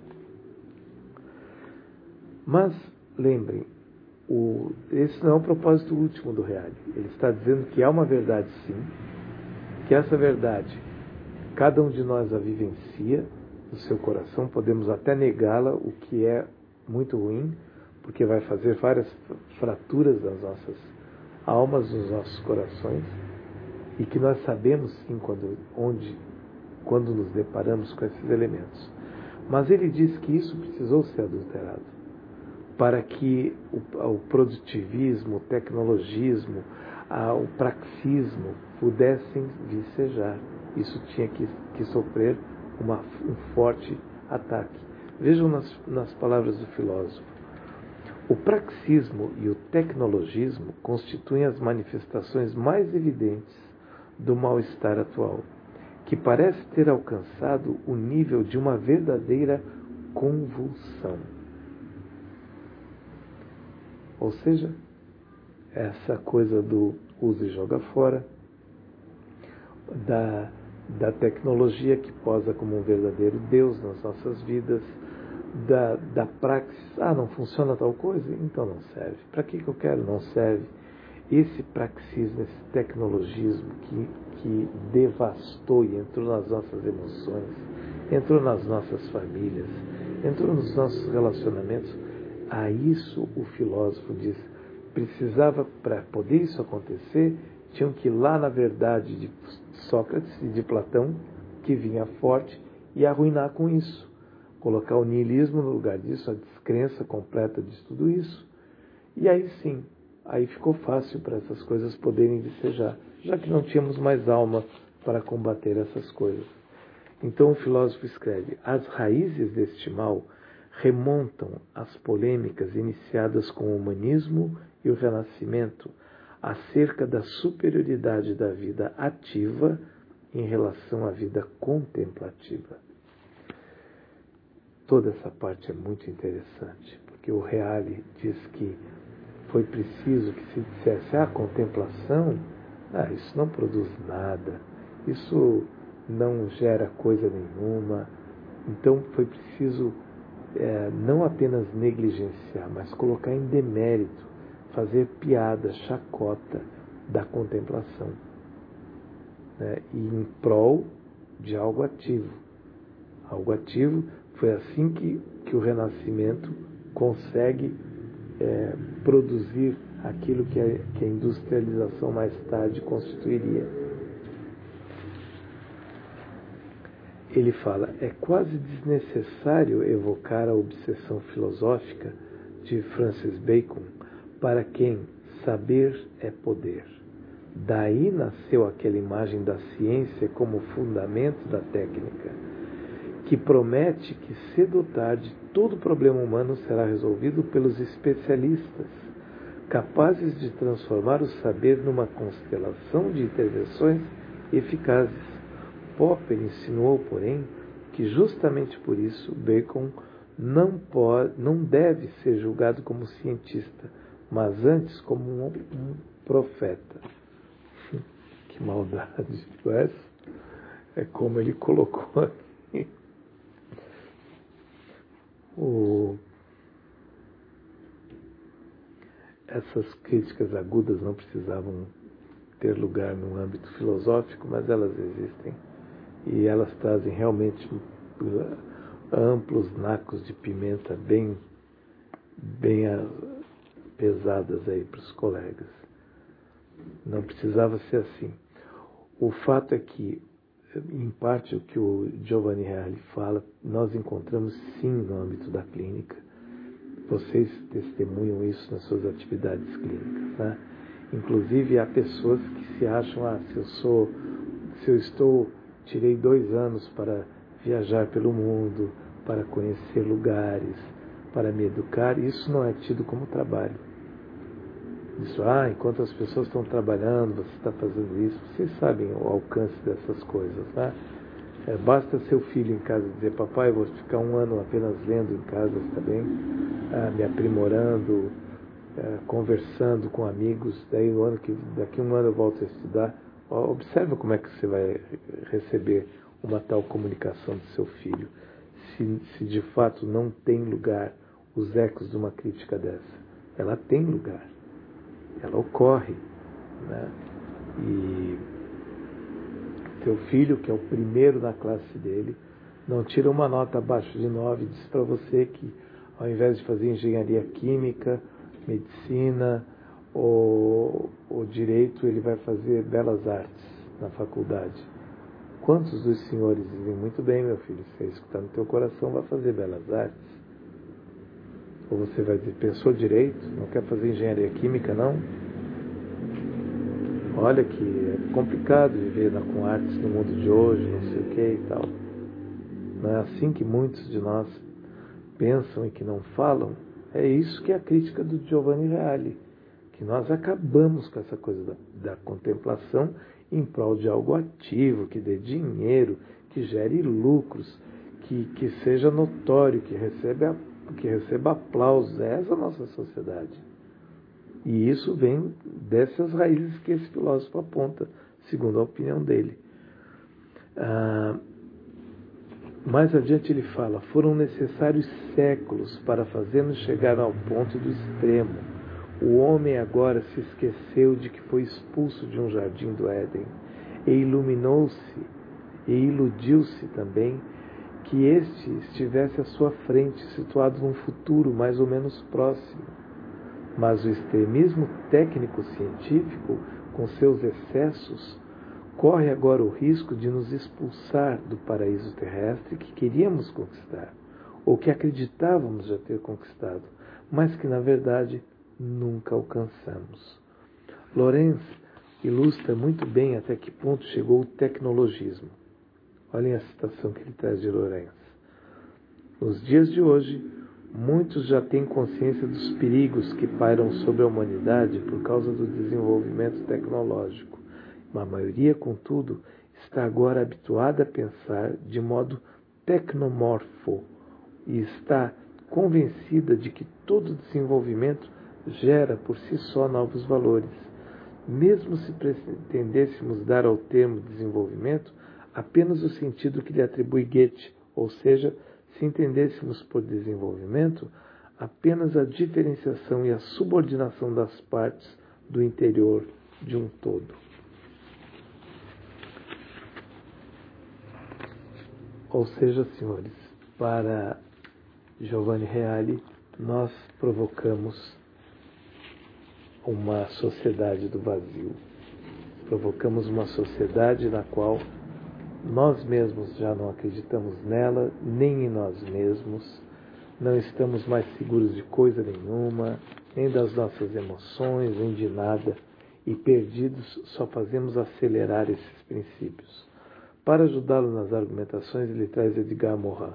Mas lembrem, esse não é o propósito último do Reale. Ele está dizendo que há uma verdade sim, que essa verdade, cada um de nós a vivencia no seu coração, podemos até negá-la, o que é muito ruim, porque vai fazer várias fraturas nas nossas almas, nos nossos corações, e que nós sabemos sim quando nos deparamos com esses elementos. Mas ele diz que isso precisou ser adulterado, para que o produtivismo, o tecnologismo, o praxismo pudessem vicejar. Isso tinha que sofrer um forte ataque. Vejam nas palavras do filósofo: o praxismo e o tecnologismo constituem as manifestações mais evidentes do mal-estar atual, que parece ter alcançado o nível de uma verdadeira convulsão. Ou seja, essa coisa do usa e joga fora, da tecnologia que posa como um verdadeiro Deus nas nossas vidas, da praxis, não funciona tal coisa, então não serve. Para que eu quero? Não serve. Esse praxismo, esse tecnologismo que devastou e entrou nas nossas emoções, entrou nas nossas famílias, entrou nos nossos relacionamentos, a isso o filósofo diz, precisava, para poder isso acontecer, tinham que ir lá na verdade de Sócrates e de Platão, que vinha forte, e arruinar com isso. Colocar o niilismo no lugar disso, a descrença completa de tudo isso. E aí sim, aí ficou fácil para essas coisas poderem vicejar, já que não tínhamos mais alma para combater essas coisas. Então o filósofo escreve: as raízes deste mal remontam às polêmicas iniciadas com o humanismo e o Renascimento acerca da superioridade da vida ativa em relação à vida contemplativa. Toda essa parte é muito interessante, porque o Reale diz que foi preciso que se dissesse: a contemplação, isso não produz nada, isso não gera coisa nenhuma. Então foi preciso não apenas negligenciar, mas colocar em demérito, fazer piada, chacota da contemplação, né? E em prol de algo ativo. Algo ativo, foi assim que o Renascimento consegue produzir aquilo que a industrialização mais tarde constituiria. Ele fala: é quase desnecessário evocar a obsessão filosófica de Francis Bacon, para quem saber é poder. Daí nasceu aquela imagem da ciência como fundamento da técnica, que promete que cedo ou tarde todo problema humano será resolvido pelos especialistas, capazes de transformar o saber numa constelação de intervenções eficazes. Popper insinuou, porém, que justamente por isso Bacon não deve ser julgado como cientista, mas antes como um profeta. Que maldade, não é? É como ele colocou aqui. Essas críticas agudas não precisavam ter lugar no âmbito filosófico, mas elas existem e elas trazem realmente amplos nacos de pimenta bem pesadas aí para os colegas. Não precisava ser assim. O fato é que, em parte, o que o Giovanni Reale fala, nós encontramos sim no âmbito da clínica. Vocês testemunham isso nas suas atividades clínicas, né? Inclusive, há pessoas que se acham, tirei 2 anos para viajar pelo mundo, para conhecer lugares, para me educar, isso não é tido como trabalho. Isso, enquanto as pessoas estão trabalhando, você está fazendo isso. Vocês sabem o alcance dessas coisas, né? Basta seu filho em casa dizer: papai, eu vou ficar 1 ano apenas lendo em casa, está bem? Me aprimorando, conversando com amigos, daqui 1 ano eu volto a estudar. Observa como é que você vai receber uma tal comunicação do seu filho, se de fato não tem lugar os ecos de uma crítica dessa. Ela tem lugar, ela ocorre, né? E seu filho, que é o primeiro na classe dele, não tira uma nota abaixo de 9 e diz para você que, ao invés de fazer engenharia química, medicina ou direito, ele vai fazer belas artes na faculdade. Quantos dos senhores dizem: muito bem, meu filho, se é isso que está no teu coração, vai fazer belas artes? Ou você vai dizer: pensou direito, não quer fazer engenharia química, não? Olha que é complicado viver com artes no mundo de hoje, não sei o que e tal. Não é assim que muitos de nós pensam e que não falam? É isso que é a crítica do Giovanni Reale, que nós acabamos com essa coisa da contemplação em prol de algo ativo, que dê dinheiro, que gere lucros, que seja notório, que receba aplausos. Essa é a nossa sociedade. E isso vem dessas raízes que esse filósofo aponta, segundo a opinião dele. Mais adiante ele fala: foram necessários séculos para fazermos chegar ao ponto do extremo. O homem agora se esqueceu de que foi expulso de um jardim do Éden e iluminou-se e iludiu-se também que este estivesse à sua frente, situado num futuro mais ou menos próximo. Mas o extremismo técnico-científico, com seus excessos, corre agora o risco de nos expulsar do paraíso terrestre que queríamos conquistar, ou que acreditávamos já ter conquistado, mas que, na verdade, nunca alcançamos. Lorenz ilustra muito bem até que ponto chegou o tecnologismo. Olhem a citação que ele traz de Lorenz. Nos dias de hoje, muitos já têm consciência dos perigos que pairam sobre a humanidade por causa do desenvolvimento tecnológico. A maioria, contudo, está agora habituada a pensar de modo tecnomorfo e está convencida de que todo desenvolvimento gera por si só novos valores. Mesmo se pretendêssemos dar ao termo desenvolvimento apenas o sentido que lhe atribui Goethe, ou seja, se entendêssemos por desenvolvimento apenas a diferenciação e a subordinação das partes do interior de um todo. Ou seja, senhores, para Giovanni Reale, nós provocamos uma sociedade do vazio. Provocamos uma sociedade na qual nós mesmos já não acreditamos nela, nem em nós mesmos, não estamos mais seguros de coisa nenhuma, nem das nossas emoções, nem de nada, e perdidos só fazemos acelerar esses princípios. Para ajudá-lo nas argumentações, ele traz Edgar Morin.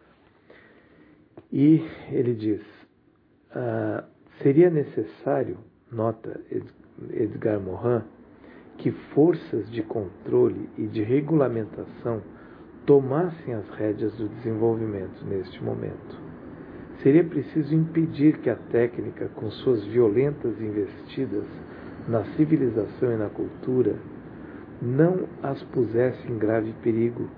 E ele diz: seria necessário, nota Edgar Morin, que forças de controle e de regulamentação tomassem as rédeas do desenvolvimento neste momento. Seria preciso impedir que a técnica, com suas violentas investidas na civilização e na cultura, não as pusesse em grave perigo.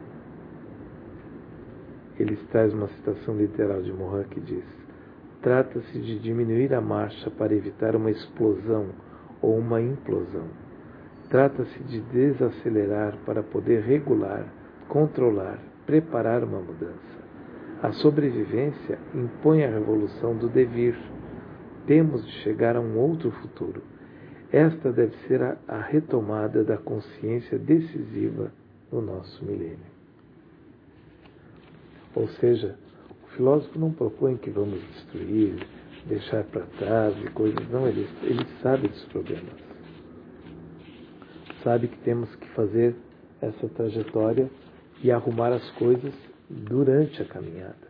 Ele traz uma citação literal de Morin que diz: trata-se de diminuir a marcha para evitar uma explosão ou uma implosão. Trata-se de desacelerar para poder regular, controlar, preparar uma mudança. A sobrevivência impõe a revolução do devir. Temos de chegar a um outro futuro. Esta deve ser a retomada da consciência decisiva no nosso milênio. Ou seja, o filósofo não propõe que vamos destruir, deixar para trás e coisas. Não, ele sabe dos problemas. Sabe que temos que fazer essa trajetória e arrumar as coisas durante a caminhada.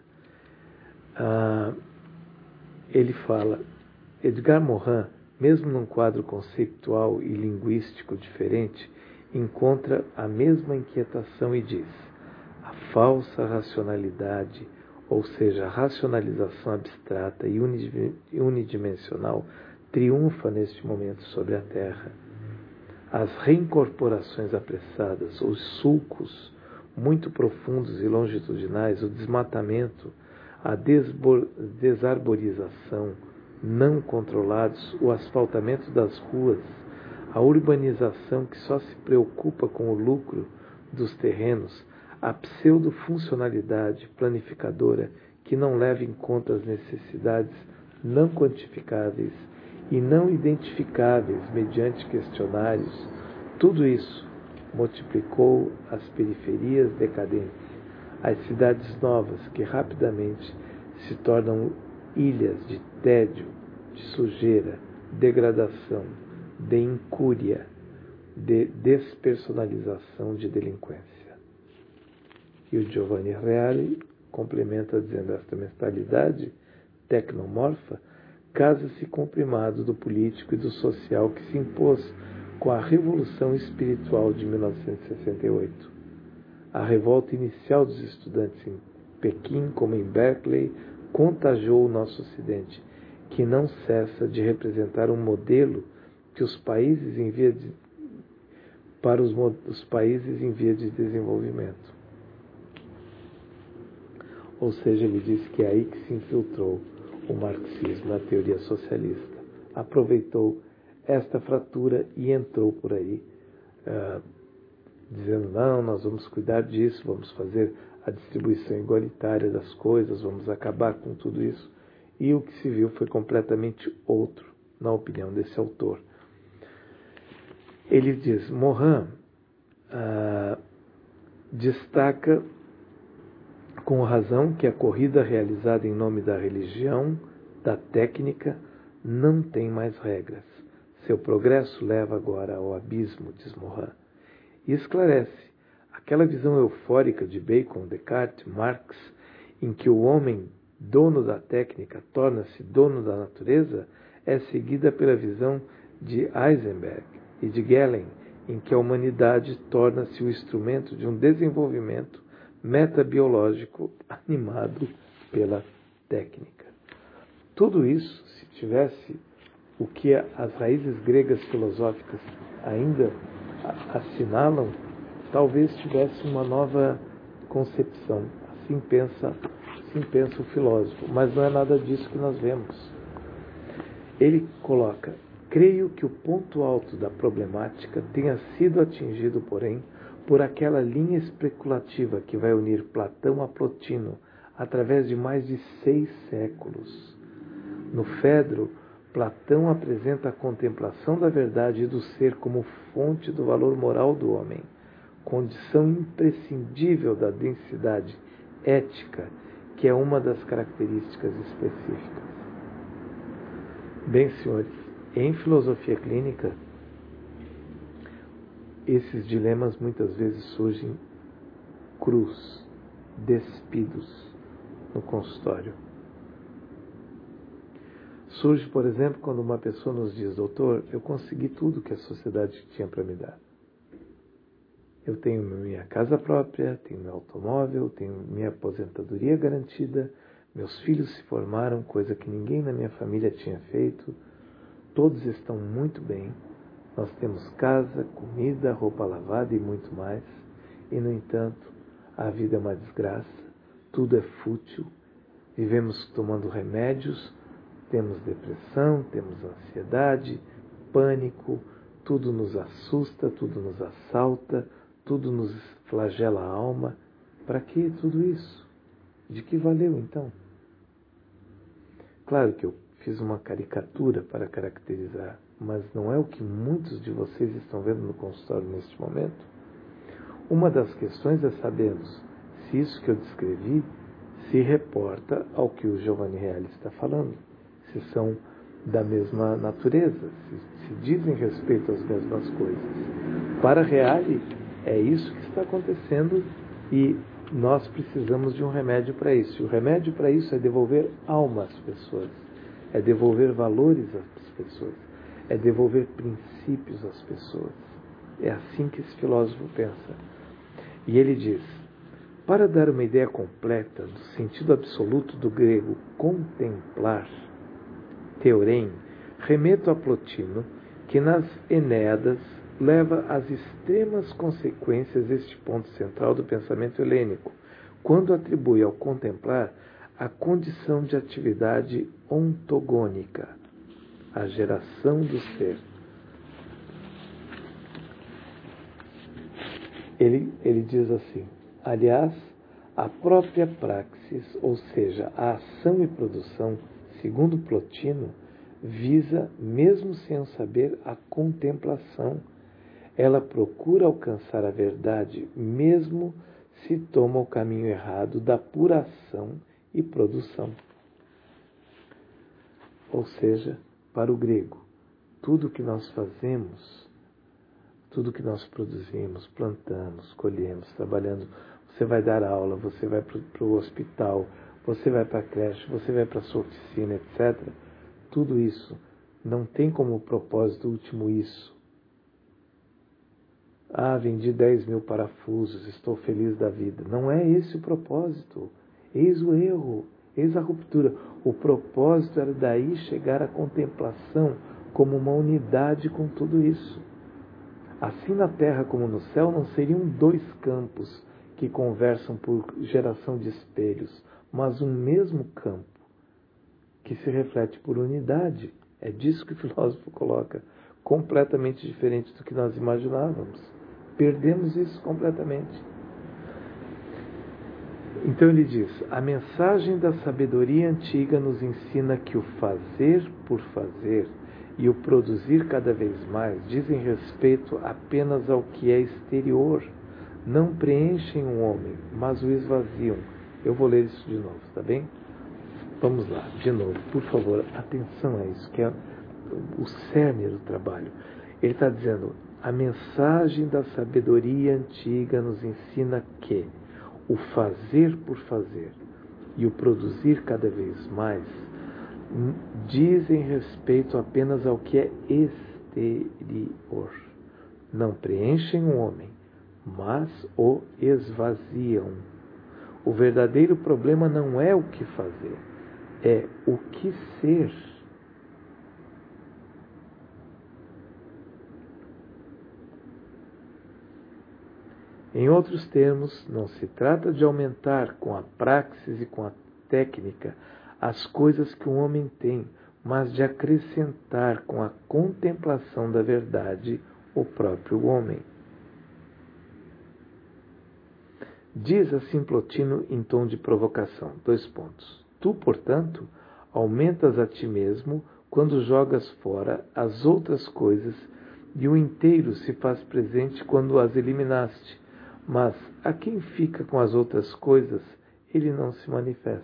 Ele fala, Edgar Morin, mesmo num quadro conceitual e linguístico diferente, encontra a mesma inquietação e diz: a falsa racionalidade, ou seja, a racionalização abstrata e unidimensional, triunfa neste momento sobre a Terra. As reincorporações apressadas, os sulcos muito profundos e longitudinais, o desmatamento, a desarborização não controlados, o asfaltamento das ruas, a urbanização que só se preocupa com o lucro dos terrenos, a pseudo-funcionalidade planificadora que não leva em conta as necessidades não quantificáveis e não identificáveis mediante questionários, tudo isso multiplicou as periferias decadentes, as cidades novas que rapidamente se tornam ilhas de tédio, de sujeira, degradação, de incúria, de despersonalização, de delinquência. E o Giovanni Reale complementa dizendo: esta mentalidade tecnomorfa casa-se com o primado do político e do social que se impôs com a Revolução Espiritual de 1968. A revolta inicial dos estudantes em Pequim, como em Berkeley, contagiou o nosso Ocidente, que não cessa de representar um modelo que os países para os países em via de desenvolvimento. Ou seja, ele diz que é aí que se infiltrou o marxismo, a teoria socialista. Aproveitou esta fratura e entrou por aí, dizendo: não, nós vamos cuidar disso, vamos fazer a distribuição igualitária das coisas, vamos acabar com tudo isso. E o que se viu foi completamente outro, na opinião desse autor. Ele diz: Morin destaca com razão que a corrida realizada em nome da religião, da técnica, não tem mais regras. Seu progresso leva agora ao abismo, diz Morin. E esclarece: aquela visão eufórica de Bacon, Descartes, Marx, em que o homem, dono da técnica, torna-se dono da natureza, é seguida pela visão de Heisenberg e de Galen, em que a humanidade torna-se o instrumento de um desenvolvimento metabiológico animado pela técnica. Tudo isso, se tivesse o que as raízes gregas filosóficas ainda assinalam, talvez tivesse uma nova concepção. Assim pensa o filósofo, mas não é nada disso que nós vemos. Ele coloca: creio que o ponto alto da problemática tenha sido atingido, porém, por aquela linha especulativa que vai unir Platão a Plotino através de mais de 6 séculos. No Fedro, Platão apresenta a contemplação da verdade e do ser como fonte do valor moral do homem, condição imprescindível da densidade ética, que é uma das características específicas. Bem, senhores, em filosofia clínica, esses dilemas muitas vezes surgem crus, despidos no consultório. Surge, por exemplo, quando uma pessoa nos diz: doutor, eu consegui tudo que a sociedade tinha para me dar. Eu tenho minha casa própria, tenho meu automóvel, tenho minha aposentadoria garantida, Meus filhos se formaram, coisa que ninguém na minha família tinha feito. Todos estão muito bem. Nós temos casa, comida, roupa lavada e muito mais. E, no entanto, a vida é uma desgraça. Tudo é fútil. Vivemos tomando remédios. Temos depressão, temos ansiedade, pânico. Tudo nos assusta, tudo nos assalta, tudo nos flagela a alma. Para que tudo isso? De que valeu, então? Claro que eu fiz uma caricatura para caracterizar, mas não é o que muitos de vocês estão vendo no consultório neste momento. Uma das questões é sabermos se isso que eu descrevi se reporta ao que o Giovanni Reale está falando, se são da mesma natureza, se dizem respeito às mesmas coisas. Para Reale, é isso que está acontecendo e nós precisamos de um remédio para isso. E o remédio para isso é devolver alma às pessoas, é devolver valores às pessoas, é devolver princípios às pessoas. É assim que esse filósofo pensa. E ele diz, para dar uma ideia completa do sentido absoluto do grego contemplar, teorem, remeto a Plotino, que nas Enéadas leva às extremas consequências este ponto central do pensamento helênico, quando atribui ao contemplar a condição de atividade ontogônica, a geração do ser. Ele diz assim, aliás, a própria praxis, ou seja, a ação e produção, segundo Plotino, visa, mesmo sem o saber, a contemplação. Ela procura alcançar a verdade, mesmo se toma o caminho errado da pura ação e produção. Ou seja, para o grego, tudo que nós fazemos, tudo que nós produzimos, plantamos, colhemos, trabalhando, você vai dar aula, você vai para o hospital, você vai para a creche, você vai para a sua oficina, etc. Tudo isso não tem como propósito último isso. Vendi 10 mil parafusos, estou feliz da vida. Não é esse o propósito. Eis o erro, eis a ruptura. O propósito era daí chegar à contemplação como uma unidade com tudo isso. Assim na terra como no céu não seriam dois campos que conversam por geração de espelhos, mas um mesmo campo que se reflete por unidade. É disso que o filósofo coloca, completamente diferente do que nós imaginávamos. Perdemos isso completamente. Então ele diz, a mensagem da sabedoria antiga nos ensina que o fazer por fazer e o produzir cada vez mais dizem respeito apenas ao que é exterior, não preenchem um homem, mas o esvaziam. Eu vou ler isso de novo, tá bem? Vamos lá, de novo, por favor, atenção a isso, que é o cerne do trabalho. Ele está dizendo, a mensagem da sabedoria antiga nos ensina que o fazer por fazer e o produzir cada vez mais dizem respeito apenas ao que é exterior. Não preenchem o homem, mas o esvaziam. O verdadeiro problema não é o que fazer, é o que ser. Em outros termos, não se trata de aumentar com a praxis e com a técnica as coisas que um homem tem, mas de acrescentar com a contemplação da verdade o próprio homem. Diz assim Plotino em tom de provocação, : Tu, portanto, aumentas a ti mesmo quando jogas fora as outras coisas e o inteiro se faz presente quando as eliminaste. Mas a quem fica com as outras coisas, ele não se manifesta.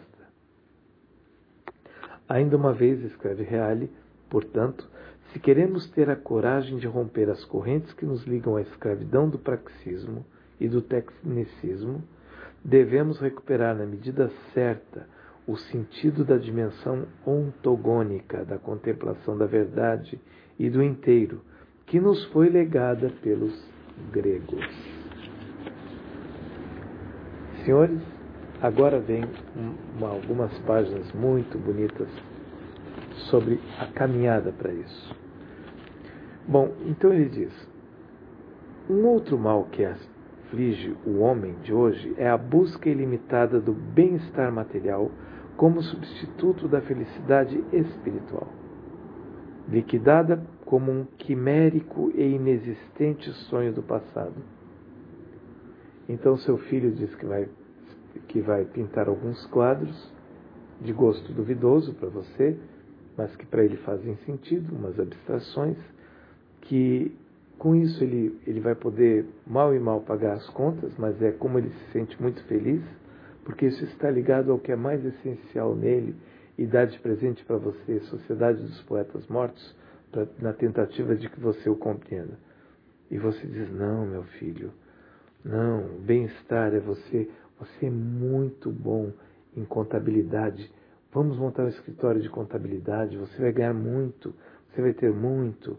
Ainda uma vez, escreve Reale, portanto, se queremos ter a coragem de romper as correntes que nos ligam à escravidão do praxismo e do tecnicismo, devemos recuperar na medida certa o sentido da dimensão ontogônica da contemplação da verdade e do inteiro, que nos foi legada pelos gregos. Senhores, agora vem algumas páginas muito bonitas sobre a caminhada para isso. Bom, então ele diz: um outro mal que aflige o homem de hoje é a busca ilimitada do bem-estar material como substituto da felicidade espiritual, liquidada como um quimérico e inexistente sonho do passado. Então seu filho diz que vai pintar alguns quadros de gosto duvidoso para você, mas que para ele fazem sentido, umas abstrações, que com isso ele vai poder mal e mal pagar as contas, mas é como ele se sente muito feliz, porque isso está ligado ao que é mais essencial nele e dá de presente para você Sociedade dos Poetas Mortos, na tentativa de que você o compreenda. E você diz: não, meu filho, não, bem-estar é você é muito bom em contabilidade. Vamos montar um escritório de contabilidade, você vai ganhar muito, você vai ter muito.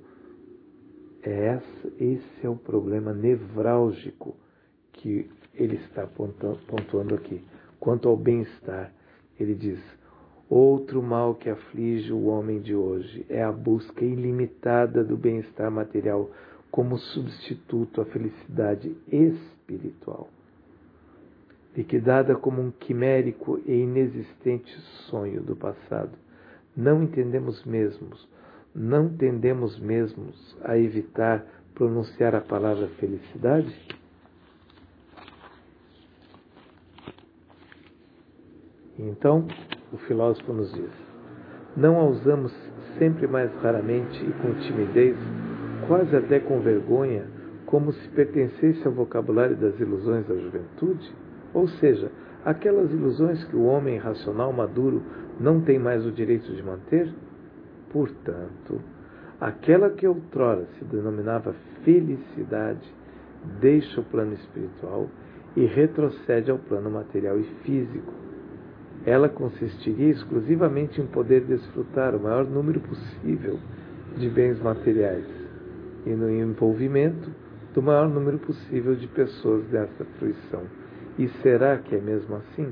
Esse é o problema nevrálgico que ele está pontuando aqui. Quanto ao bem-estar, ele diz: outro mal que aflige o homem de hoje é a busca ilimitada do bem-estar material como substituto à felicidade espiritual, liquidada como um quimérico e inexistente sonho do passado. Não tendemos mesmos a evitar pronunciar a palavra felicidade? Então, o filósofo nos diz: não a usamos sempre mais raramente e com timidez, quase até com vergonha, como se pertencesse ao vocabulário das ilusões da juventude? Ou seja, aquelas ilusões que o homem racional maduro não tem mais o direito de manter? Portanto, aquela que outrora se denominava felicidade deixa o plano espiritual e retrocede ao plano material e físico. Ela consistiria exclusivamente em poder desfrutar o maior número possível de bens materiais e no envolvimento do maior número possível de pessoas dessa fruição. E será que é mesmo assim?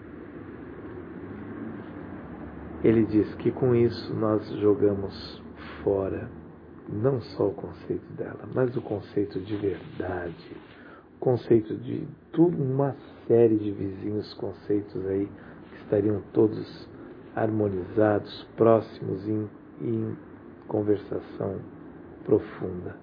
Ele diz que com isso nós jogamos fora não só o conceito dela, mas o conceito de verdade, o conceito de toda uma série de vizinhos conceitos aí que estariam todos harmonizados, próximos em conversação profunda.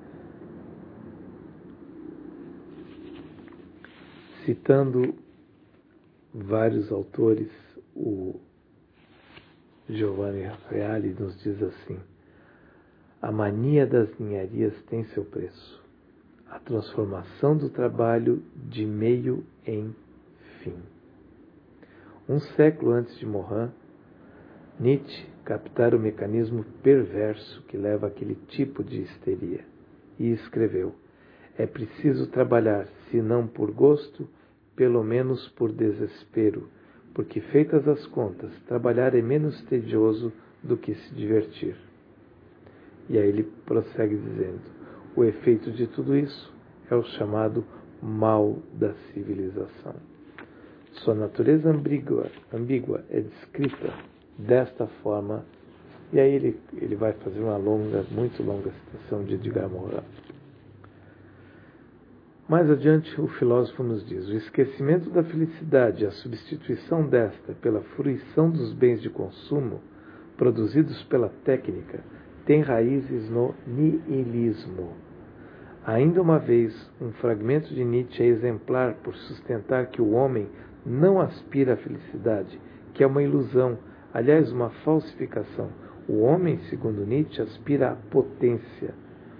Citando vários autores, o Giovanni Reale nos diz assim: a mania das ninharias tem seu preço, a transformação do trabalho de meio em fim. Um século antes de Morin, Nietzsche captara o mecanismo perverso que leva àquele tipo de histeria e escreveu: é preciso trabalhar, se não por gosto, pelo menos por desespero, porque, feitas as contas, trabalhar é menos tedioso do que se divertir. E aí ele prossegue dizendo: o efeito de tudo isso é o chamado mal da civilização. Sua natureza ambígua é descrita desta forma, e aí ele vai fazer uma muito longa citação de Edgar Morin. Mais adiante, o filósofo nos diz: o esquecimento da felicidade e a substituição desta pela fruição dos bens de consumo produzidos pela técnica tem raízes no niilismo. Ainda uma vez, um fragmento de Nietzsche é exemplar por sustentar que o homem não aspira à felicidade, que é uma ilusão, aliás, uma falsificação. O homem, segundo Nietzsche, aspira à potência.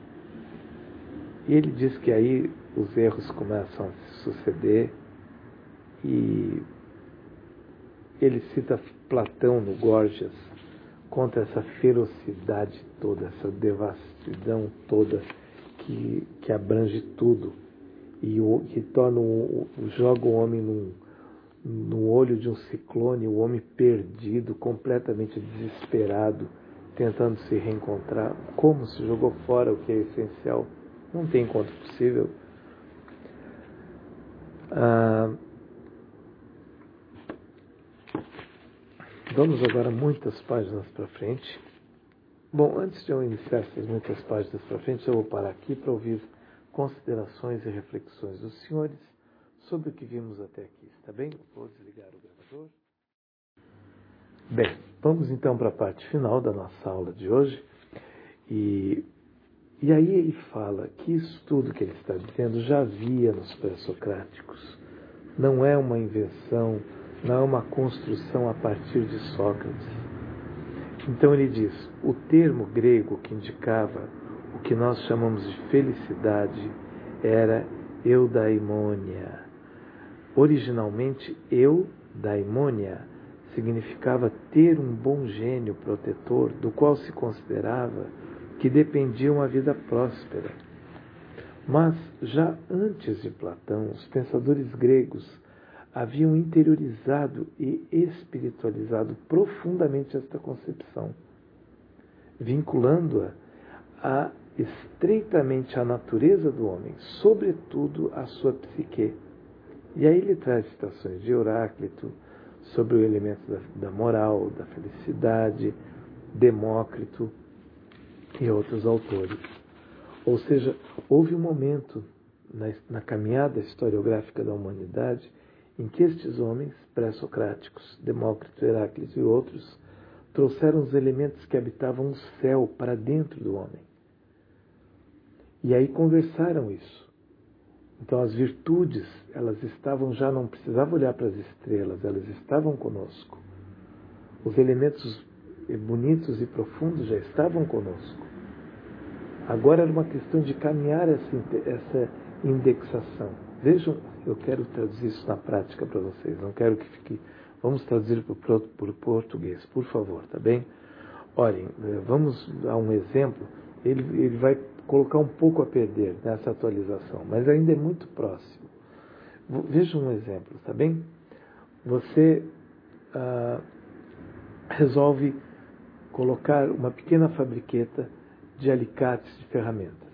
E ele diz que aí os erros começam a se suceder, e ele cita Platão no Gorgias contra essa ferocidade toda, essa devastidão toda que abrange tudo e que torna joga o homem no olho de um ciclone, o homem perdido, completamente desesperado, tentando se reencontrar. Como se jogou fora o que é essencial? Não tem encontro possível. Vamos agora muitas páginas para frente. Bom, antes de eu iniciar essas muitas páginas para frente, eu vou parar aqui para ouvir considerações e reflexões dos senhores sobre o que vimos até aqui. Está bem? Vou desligar o gravador. Bem, vamos então para a parte final da nossa aula de hoje. E aí ele fala que isso tudo que ele está dizendo já havia nos pré-socráticos. Não é uma invenção, não é uma construção a partir de Sócrates. Então ele diz, o termo grego que indicava o que nós chamamos de felicidade era eudaimonia. Originalmente, eudaimonia significava ter um bom gênio protetor do qual se considerava que dependia uma vida próspera. Mas, já antes de Platão, os pensadores gregos haviam interiorizado e espiritualizado profundamente esta concepção, vinculando-a estreitamente à natureza do homem, sobretudo à sua psique. E aí ele traz citações de Heráclito sobre o elemento da moral, da felicidade, Demócrito e outros autores. Ou seja, houve um momento na caminhada historiográfica da humanidade em que estes homens pré-socráticos, Demócrito, Heráclito e outros, trouxeram os elementos que habitavam o céu para dentro do homem. E aí conversaram isso. Então as virtudes, elas estavam já, não precisava olhar para as estrelas, elas estavam conosco. Os elementos bonitos e profundos já estavam conosco. Agora era uma questão de caminhar essa indexação. Vejam, eu quero traduzir isso na prática para vocês, não quero que fique... Vamos traduzir para o português, por favor, tá bem? Olhem, vamos a um exemplo, ele vai colocar um pouco a perder nessa atualização, mas ainda é muito próximo. Vejam um exemplo, tá bem? Você resolve colocar uma pequena fabriqueta de alicates de ferramentas.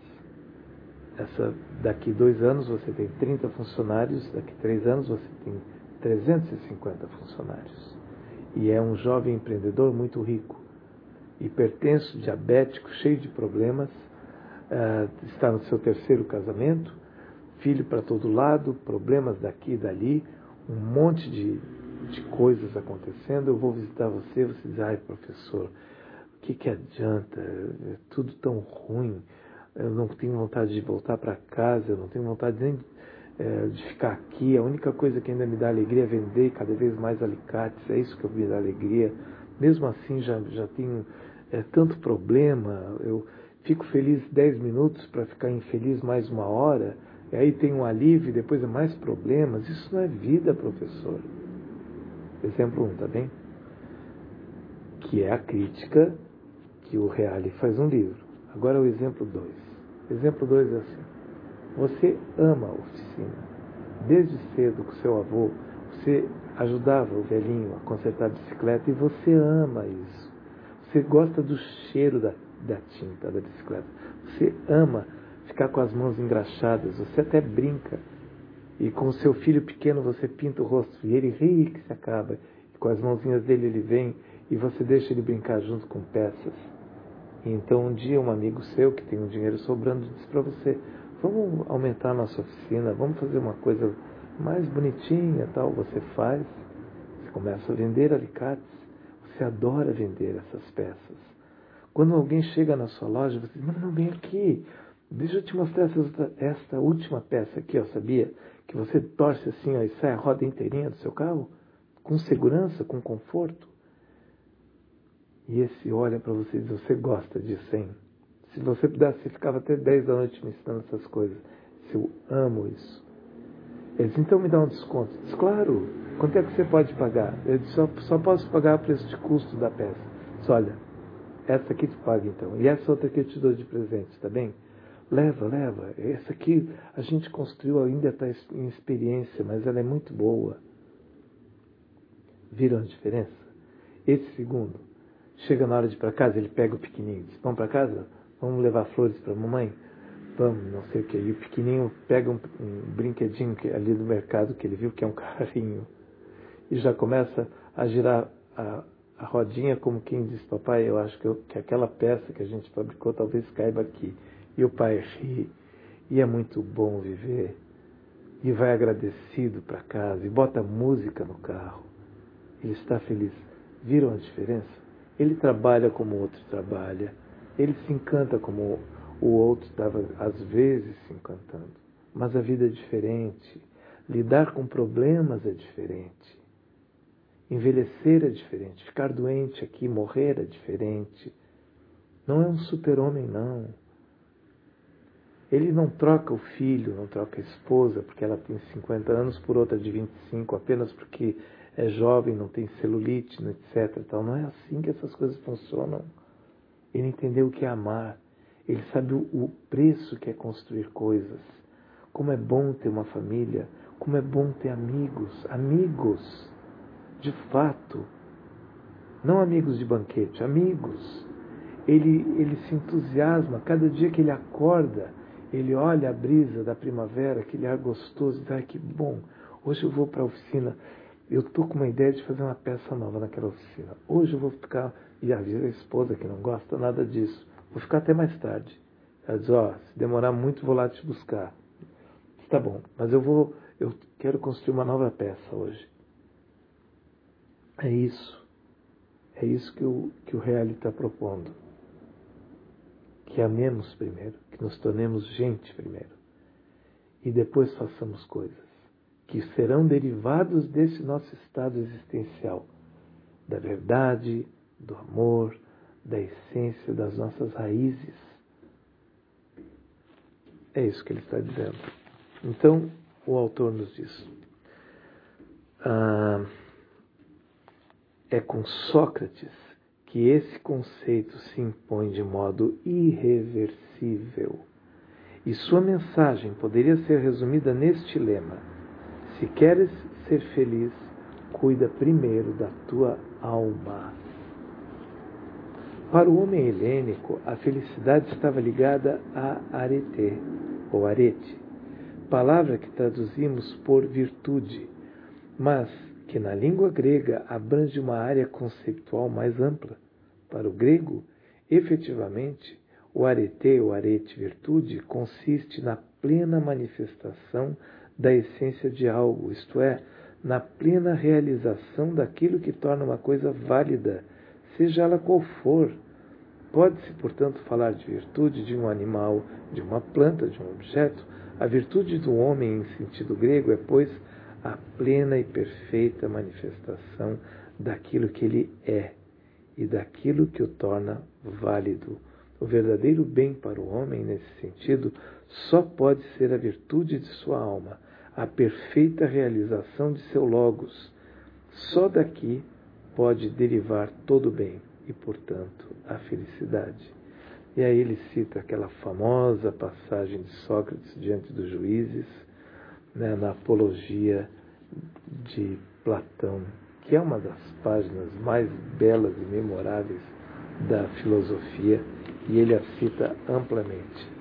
Daqui 2 anos você tem 30 funcionários, daqui 3 anos você tem 350 funcionários. E é um jovem empreendedor muito rico, hipertenso, diabético, cheio de problemas, está no seu 3º casamento, filho para todo lado, problemas daqui e dali, um monte de coisas acontecendo. Eu vou visitar você diz, ai professor, o que adianta? É tudo tão ruim. Eu não tenho vontade de voltar para casa, eu não tenho vontade nem de ficar aqui. A única coisa que ainda me dá alegria é vender cada vez mais alicates, é isso que me dá alegria. Mesmo assim já tenho tanto problema, eu fico feliz 10 minutos para ficar infeliz mais 1 hora, e aí tem um alívio e depois é mais problemas. Isso não é vida, professor. Exemplo 1, tá bem? Que é a crítica que o Reale faz no livro. Agora o exemplo 2. Exemplo 2 é assim. Você ama a oficina. Desde cedo, com seu avô, você ajudava o velhinho a consertar a bicicleta e você ama isso. Você gosta do cheiro da tinta da bicicleta. Você ama ficar com as mãos engraxadas. Você até brinca. E com o seu filho pequeno você pinta o rosto e ele ri que se acaba. E com as mãozinhas dele ele vem e você deixa ele brincar junto com peças. E então um dia um amigo seu que tem um dinheiro sobrando diz para você: vamos aumentar a nossa oficina, vamos fazer uma coisa mais bonitinha, tal. Você faz, você começa a vender alicates, você adora vender essas peças. Quando alguém chega na sua loja, você diz: não, vem aqui, deixa eu te mostrar esta última peça aqui, ó, sabia? Que você torce assim, ó, e sai a roda inteirinha do seu carro, com segurança, com conforto. E esse olha para você e diz: você gosta disso, hein? Se você pudesse, você ficava até 10 da noite me ensinando essas coisas. Eu amo isso. Ele diz: então me dá um desconto. Eu diz: claro, quanto é que você pode pagar? Eu disse: só posso pagar o preço de custo da peça. Eu disse: olha, essa aqui tu paga então. E essa outra aqui eu te dou de presente, tá bem? Leva. Essa aqui a gente construiu, ainda está em experiência, mas ela é muito boa. Viram a diferença? Esse segundo, chega na hora de ir para casa, ele pega o pequenininho, diz: vamos para casa? Vamos levar flores para a mamãe? Vamos, não sei o que. E o pequenininho pega um brinquedinho ali do mercado que ele viu, que é um carrinho, e já começa a girar a rodinha, como quem diz, papai, eu acho que aquela peça que a gente fabricou talvez caiba aqui. E o pai ri, e é muito bom viver, e vai agradecido para casa, e bota música no carro. Ele está feliz. Viram a diferença? Ele trabalha como o outro trabalha, ele se encanta como o outro estava, às vezes, se encantando. Mas a vida é diferente, lidar com problemas é diferente. Envelhecer é diferente, ficar doente aqui, morrer é diferente. Não é um super-homem, não. Ele não troca o filho, não troca a esposa, porque ela tem 50 anos, por outra de 25, apenas porque é jovem, não tem celulite, etc. Não é assim que essas coisas funcionam. Ele entendeu o que é amar. Ele sabe o preço que é construir coisas. Como é bom ter uma família, como é bom ter amigos. Amigos. De fato, não amigos de banquete, amigos. Ele se entusiasma, cada dia que ele acorda, ele olha a brisa da primavera, aquele ar gostoso, e diz, ai que bom, hoje eu vou para a oficina, eu estou com uma ideia de fazer uma peça nova naquela oficina, hoje eu vou ficar, e avisa a esposa que não gosta nada disso, vou ficar até mais tarde. Ela diz, se demorar muito vou lá te buscar. Tá bom, mas eu quero construir uma nova peça hoje. É isso que o Reale está propondo. Que amemos primeiro, que nos tornemos gente primeiro. E depois façamos coisas que serão derivados desse nosso estado existencial, da verdade, do amor, da essência das nossas raízes. É isso que ele está dizendo. Então, o autor nos diz, é com Sócrates que esse conceito se impõe de modo irreversível. E sua mensagem poderia ser resumida neste lema: se queres ser feliz, cuida primeiro da tua alma. Para o homem helênico, a felicidade estava ligada a arete, ou arete, palavra que traduzimos por virtude, mas que na língua grega abrange uma área conceitual mais ampla. Para o grego, efetivamente, o arete ou arete virtude consiste na plena manifestação da essência de algo, isto é, na plena realização daquilo que torna uma coisa válida, seja ela qual for. Pode-se, portanto, falar de virtude de um animal, de uma planta, de um objeto. A virtude do homem, em sentido grego, é, pois, a plena e perfeita manifestação daquilo que ele é e daquilo que o torna válido. O verdadeiro bem para o homem, nesse sentido, só pode ser a virtude de sua alma, a perfeita realização de seu logos. Só daqui pode derivar todo o bem e, portanto, a felicidade. E aí ele cita aquela famosa passagem de Sócrates diante dos juízes, na Apologia de Platão, que é uma das páginas mais belas e memoráveis da filosofia, e ele a cita amplamente.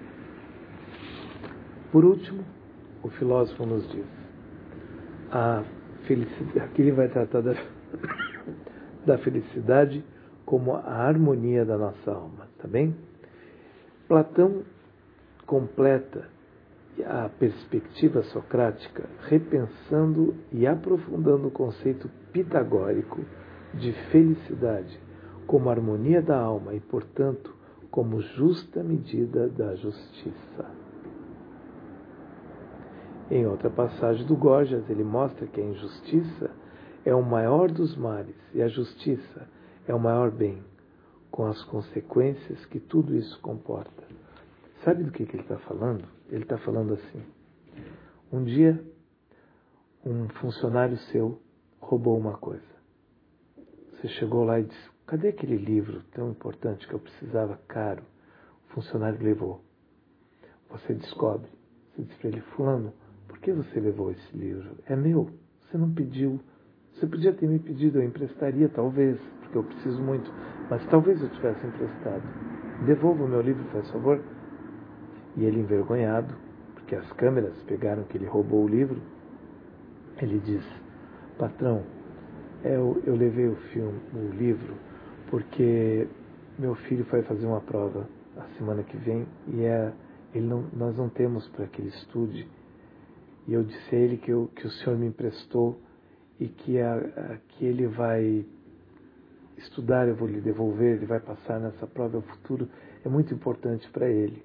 Por último, o filósofo nos diz, a felicidade, aqui ele vai tratar da felicidade como a harmonia da nossa alma, tá bem? Platão completa a perspectiva socrática repensando e aprofundando o conceito pitagórico de felicidade como harmonia da alma e, portanto, como justa medida da justiça. Em outra passagem do Gorgias, ele mostra que a injustiça é o maior dos males e a justiça é o maior bem, com as consequências que tudo isso comporta. Sabe do que ele está falando? Ele está falando assim: um dia, um funcionário seu roubou uma coisa. Você chegou lá e disse, cadê aquele livro tão importante que eu precisava, caro? O funcionário levou. Você descobre. Você diz para ele, fulano, por que você levou esse livro? É meu. Você não pediu. Você podia ter me pedido, eu emprestaria, talvez, porque eu preciso muito. Mas talvez eu tivesse emprestado. Devolva o meu livro, faz favor. E ele, envergonhado, porque as câmeras pegaram que ele roubou o livro, ele diz, patrão, Eu levei o livro, porque meu filho vai fazer uma prova a semana que vem e nós não temos para que ele estude. E eu disse a ele que o Senhor me emprestou e que ele vai estudar, eu vou lhe devolver, ele vai passar nessa prova, o futuro é muito importante para ele.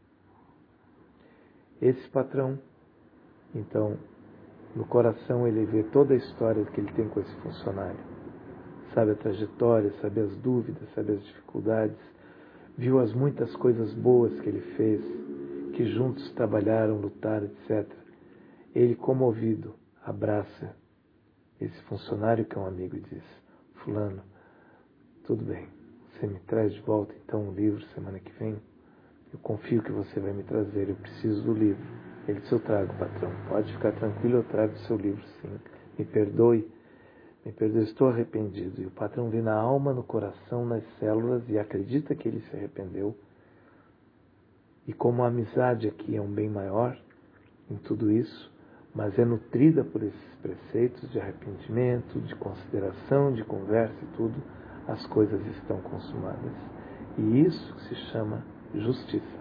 Esse patrão, então, no coração ele vê toda a história que ele tem com esse funcionário. Sabe a trajetória, sabe as dúvidas, sabe as dificuldades, viu as muitas coisas boas que ele fez, que juntos trabalharam, lutaram, etc. Ele, comovido, abraça esse funcionário que é um amigo e diz: fulano, tudo bem, você me traz de volta então o livro semana que vem? Eu confio que você vai me trazer, eu preciso do livro. Ele disse: eu trago, patrão, pode ficar tranquilo, eu trago o seu livro sim. Me perdoe, estou arrependido. E o patrão vê na alma, no coração, nas células e acredita que ele se arrependeu. E como a amizade aqui é um bem maior em tudo isso, mas é nutrida por esses preceitos de arrependimento, de consideração, de conversa e tudo, as coisas estão consumadas. E isso se chama justiça.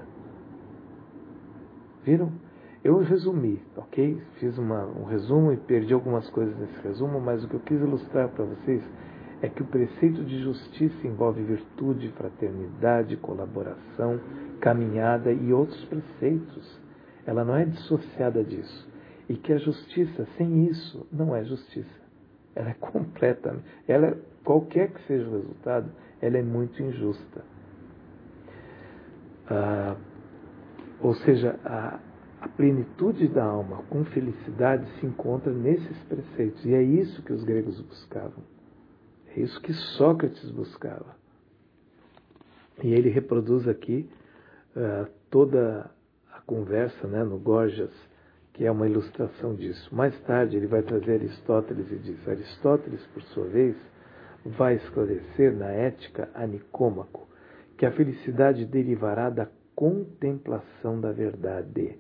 Viram? Eu resumi, ok? Fiz um resumo e perdi algumas coisas nesse resumo, mas o que eu quis ilustrar para vocês é que o preceito de justiça envolve virtude, fraternidade, colaboração, caminhada e outros preceitos. Ela não é dissociada disso. E que a justiça, sem isso, não é justiça. Ela é completa. Qualquer que seja o resultado, ela é muito injusta. Ou seja, a plenitude da alma com felicidade se encontra nesses preceitos. E é isso que os gregos buscavam. É isso que Sócrates buscava. E ele reproduz aqui toda a conversa, né, no Gorgias, que é uma ilustração disso. Mais tarde ele vai trazer Aristóteles e diz: Aristóteles, por sua vez, vai esclarecer na Ética a Nicômaco que a felicidade derivará da contemplação da verdade.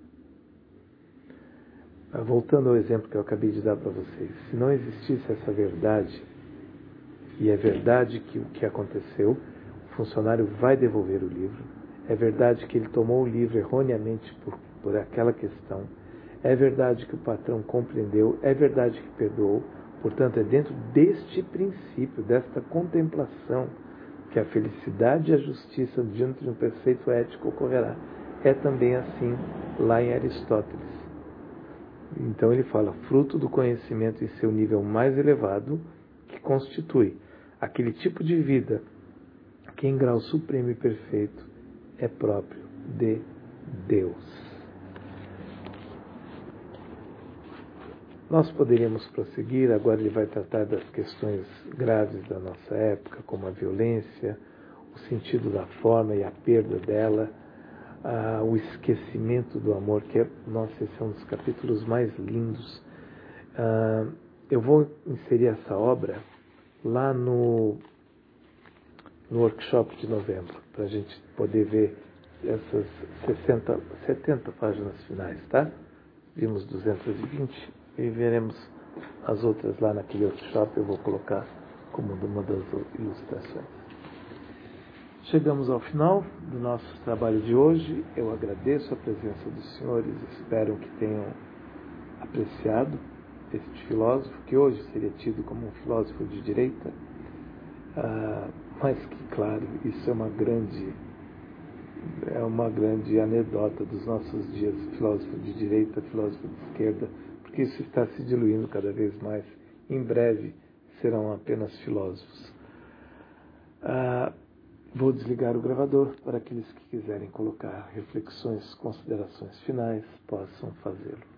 Voltando ao exemplo que eu acabei de dar para vocês, se não existisse essa verdade, e é verdade que o que aconteceu, o funcionário vai devolver o livro, é verdade que ele tomou o livro erroneamente por aquela questão, é verdade que o patrão compreendeu, é verdade que perdoou, portanto é dentro deste princípio, desta contemplação, que a felicidade e a justiça diante de um preceito ético ocorrerá. É também assim lá em Aristóteles. Então ele fala: fruto do conhecimento em seu nível mais elevado, que constitui aquele tipo de vida que em grau supremo e perfeito é próprio de Deus. Nós poderíamos prosseguir, agora ele vai tratar das questões graves da nossa época, como a violência, o sentido da forma e a perda dela, o esquecimento do amor, que nossa, esse é um dos capítulos mais lindos. Eu vou inserir essa obra lá no workshop de novembro, para a gente poder ver essas 70 páginas finais, tá? Vimos 220 e veremos as outras lá naquele workshop. Eu vou colocar como uma das ilustrações. Chegamos ao final do nosso trabalho de hoje. Eu agradeço a presença dos senhores, espero que tenham apreciado este filósofo, que hoje seria tido como um filósofo de direita, mas que, claro, isso é uma grande anedota dos nossos dias, filósofo de direita, filósofo de esquerda, porque isso está se diluindo cada vez mais. Em breve serão apenas filósofos. Vou desligar o gravador para aqueles que quiserem colocar reflexões, considerações finais, possam fazê-lo.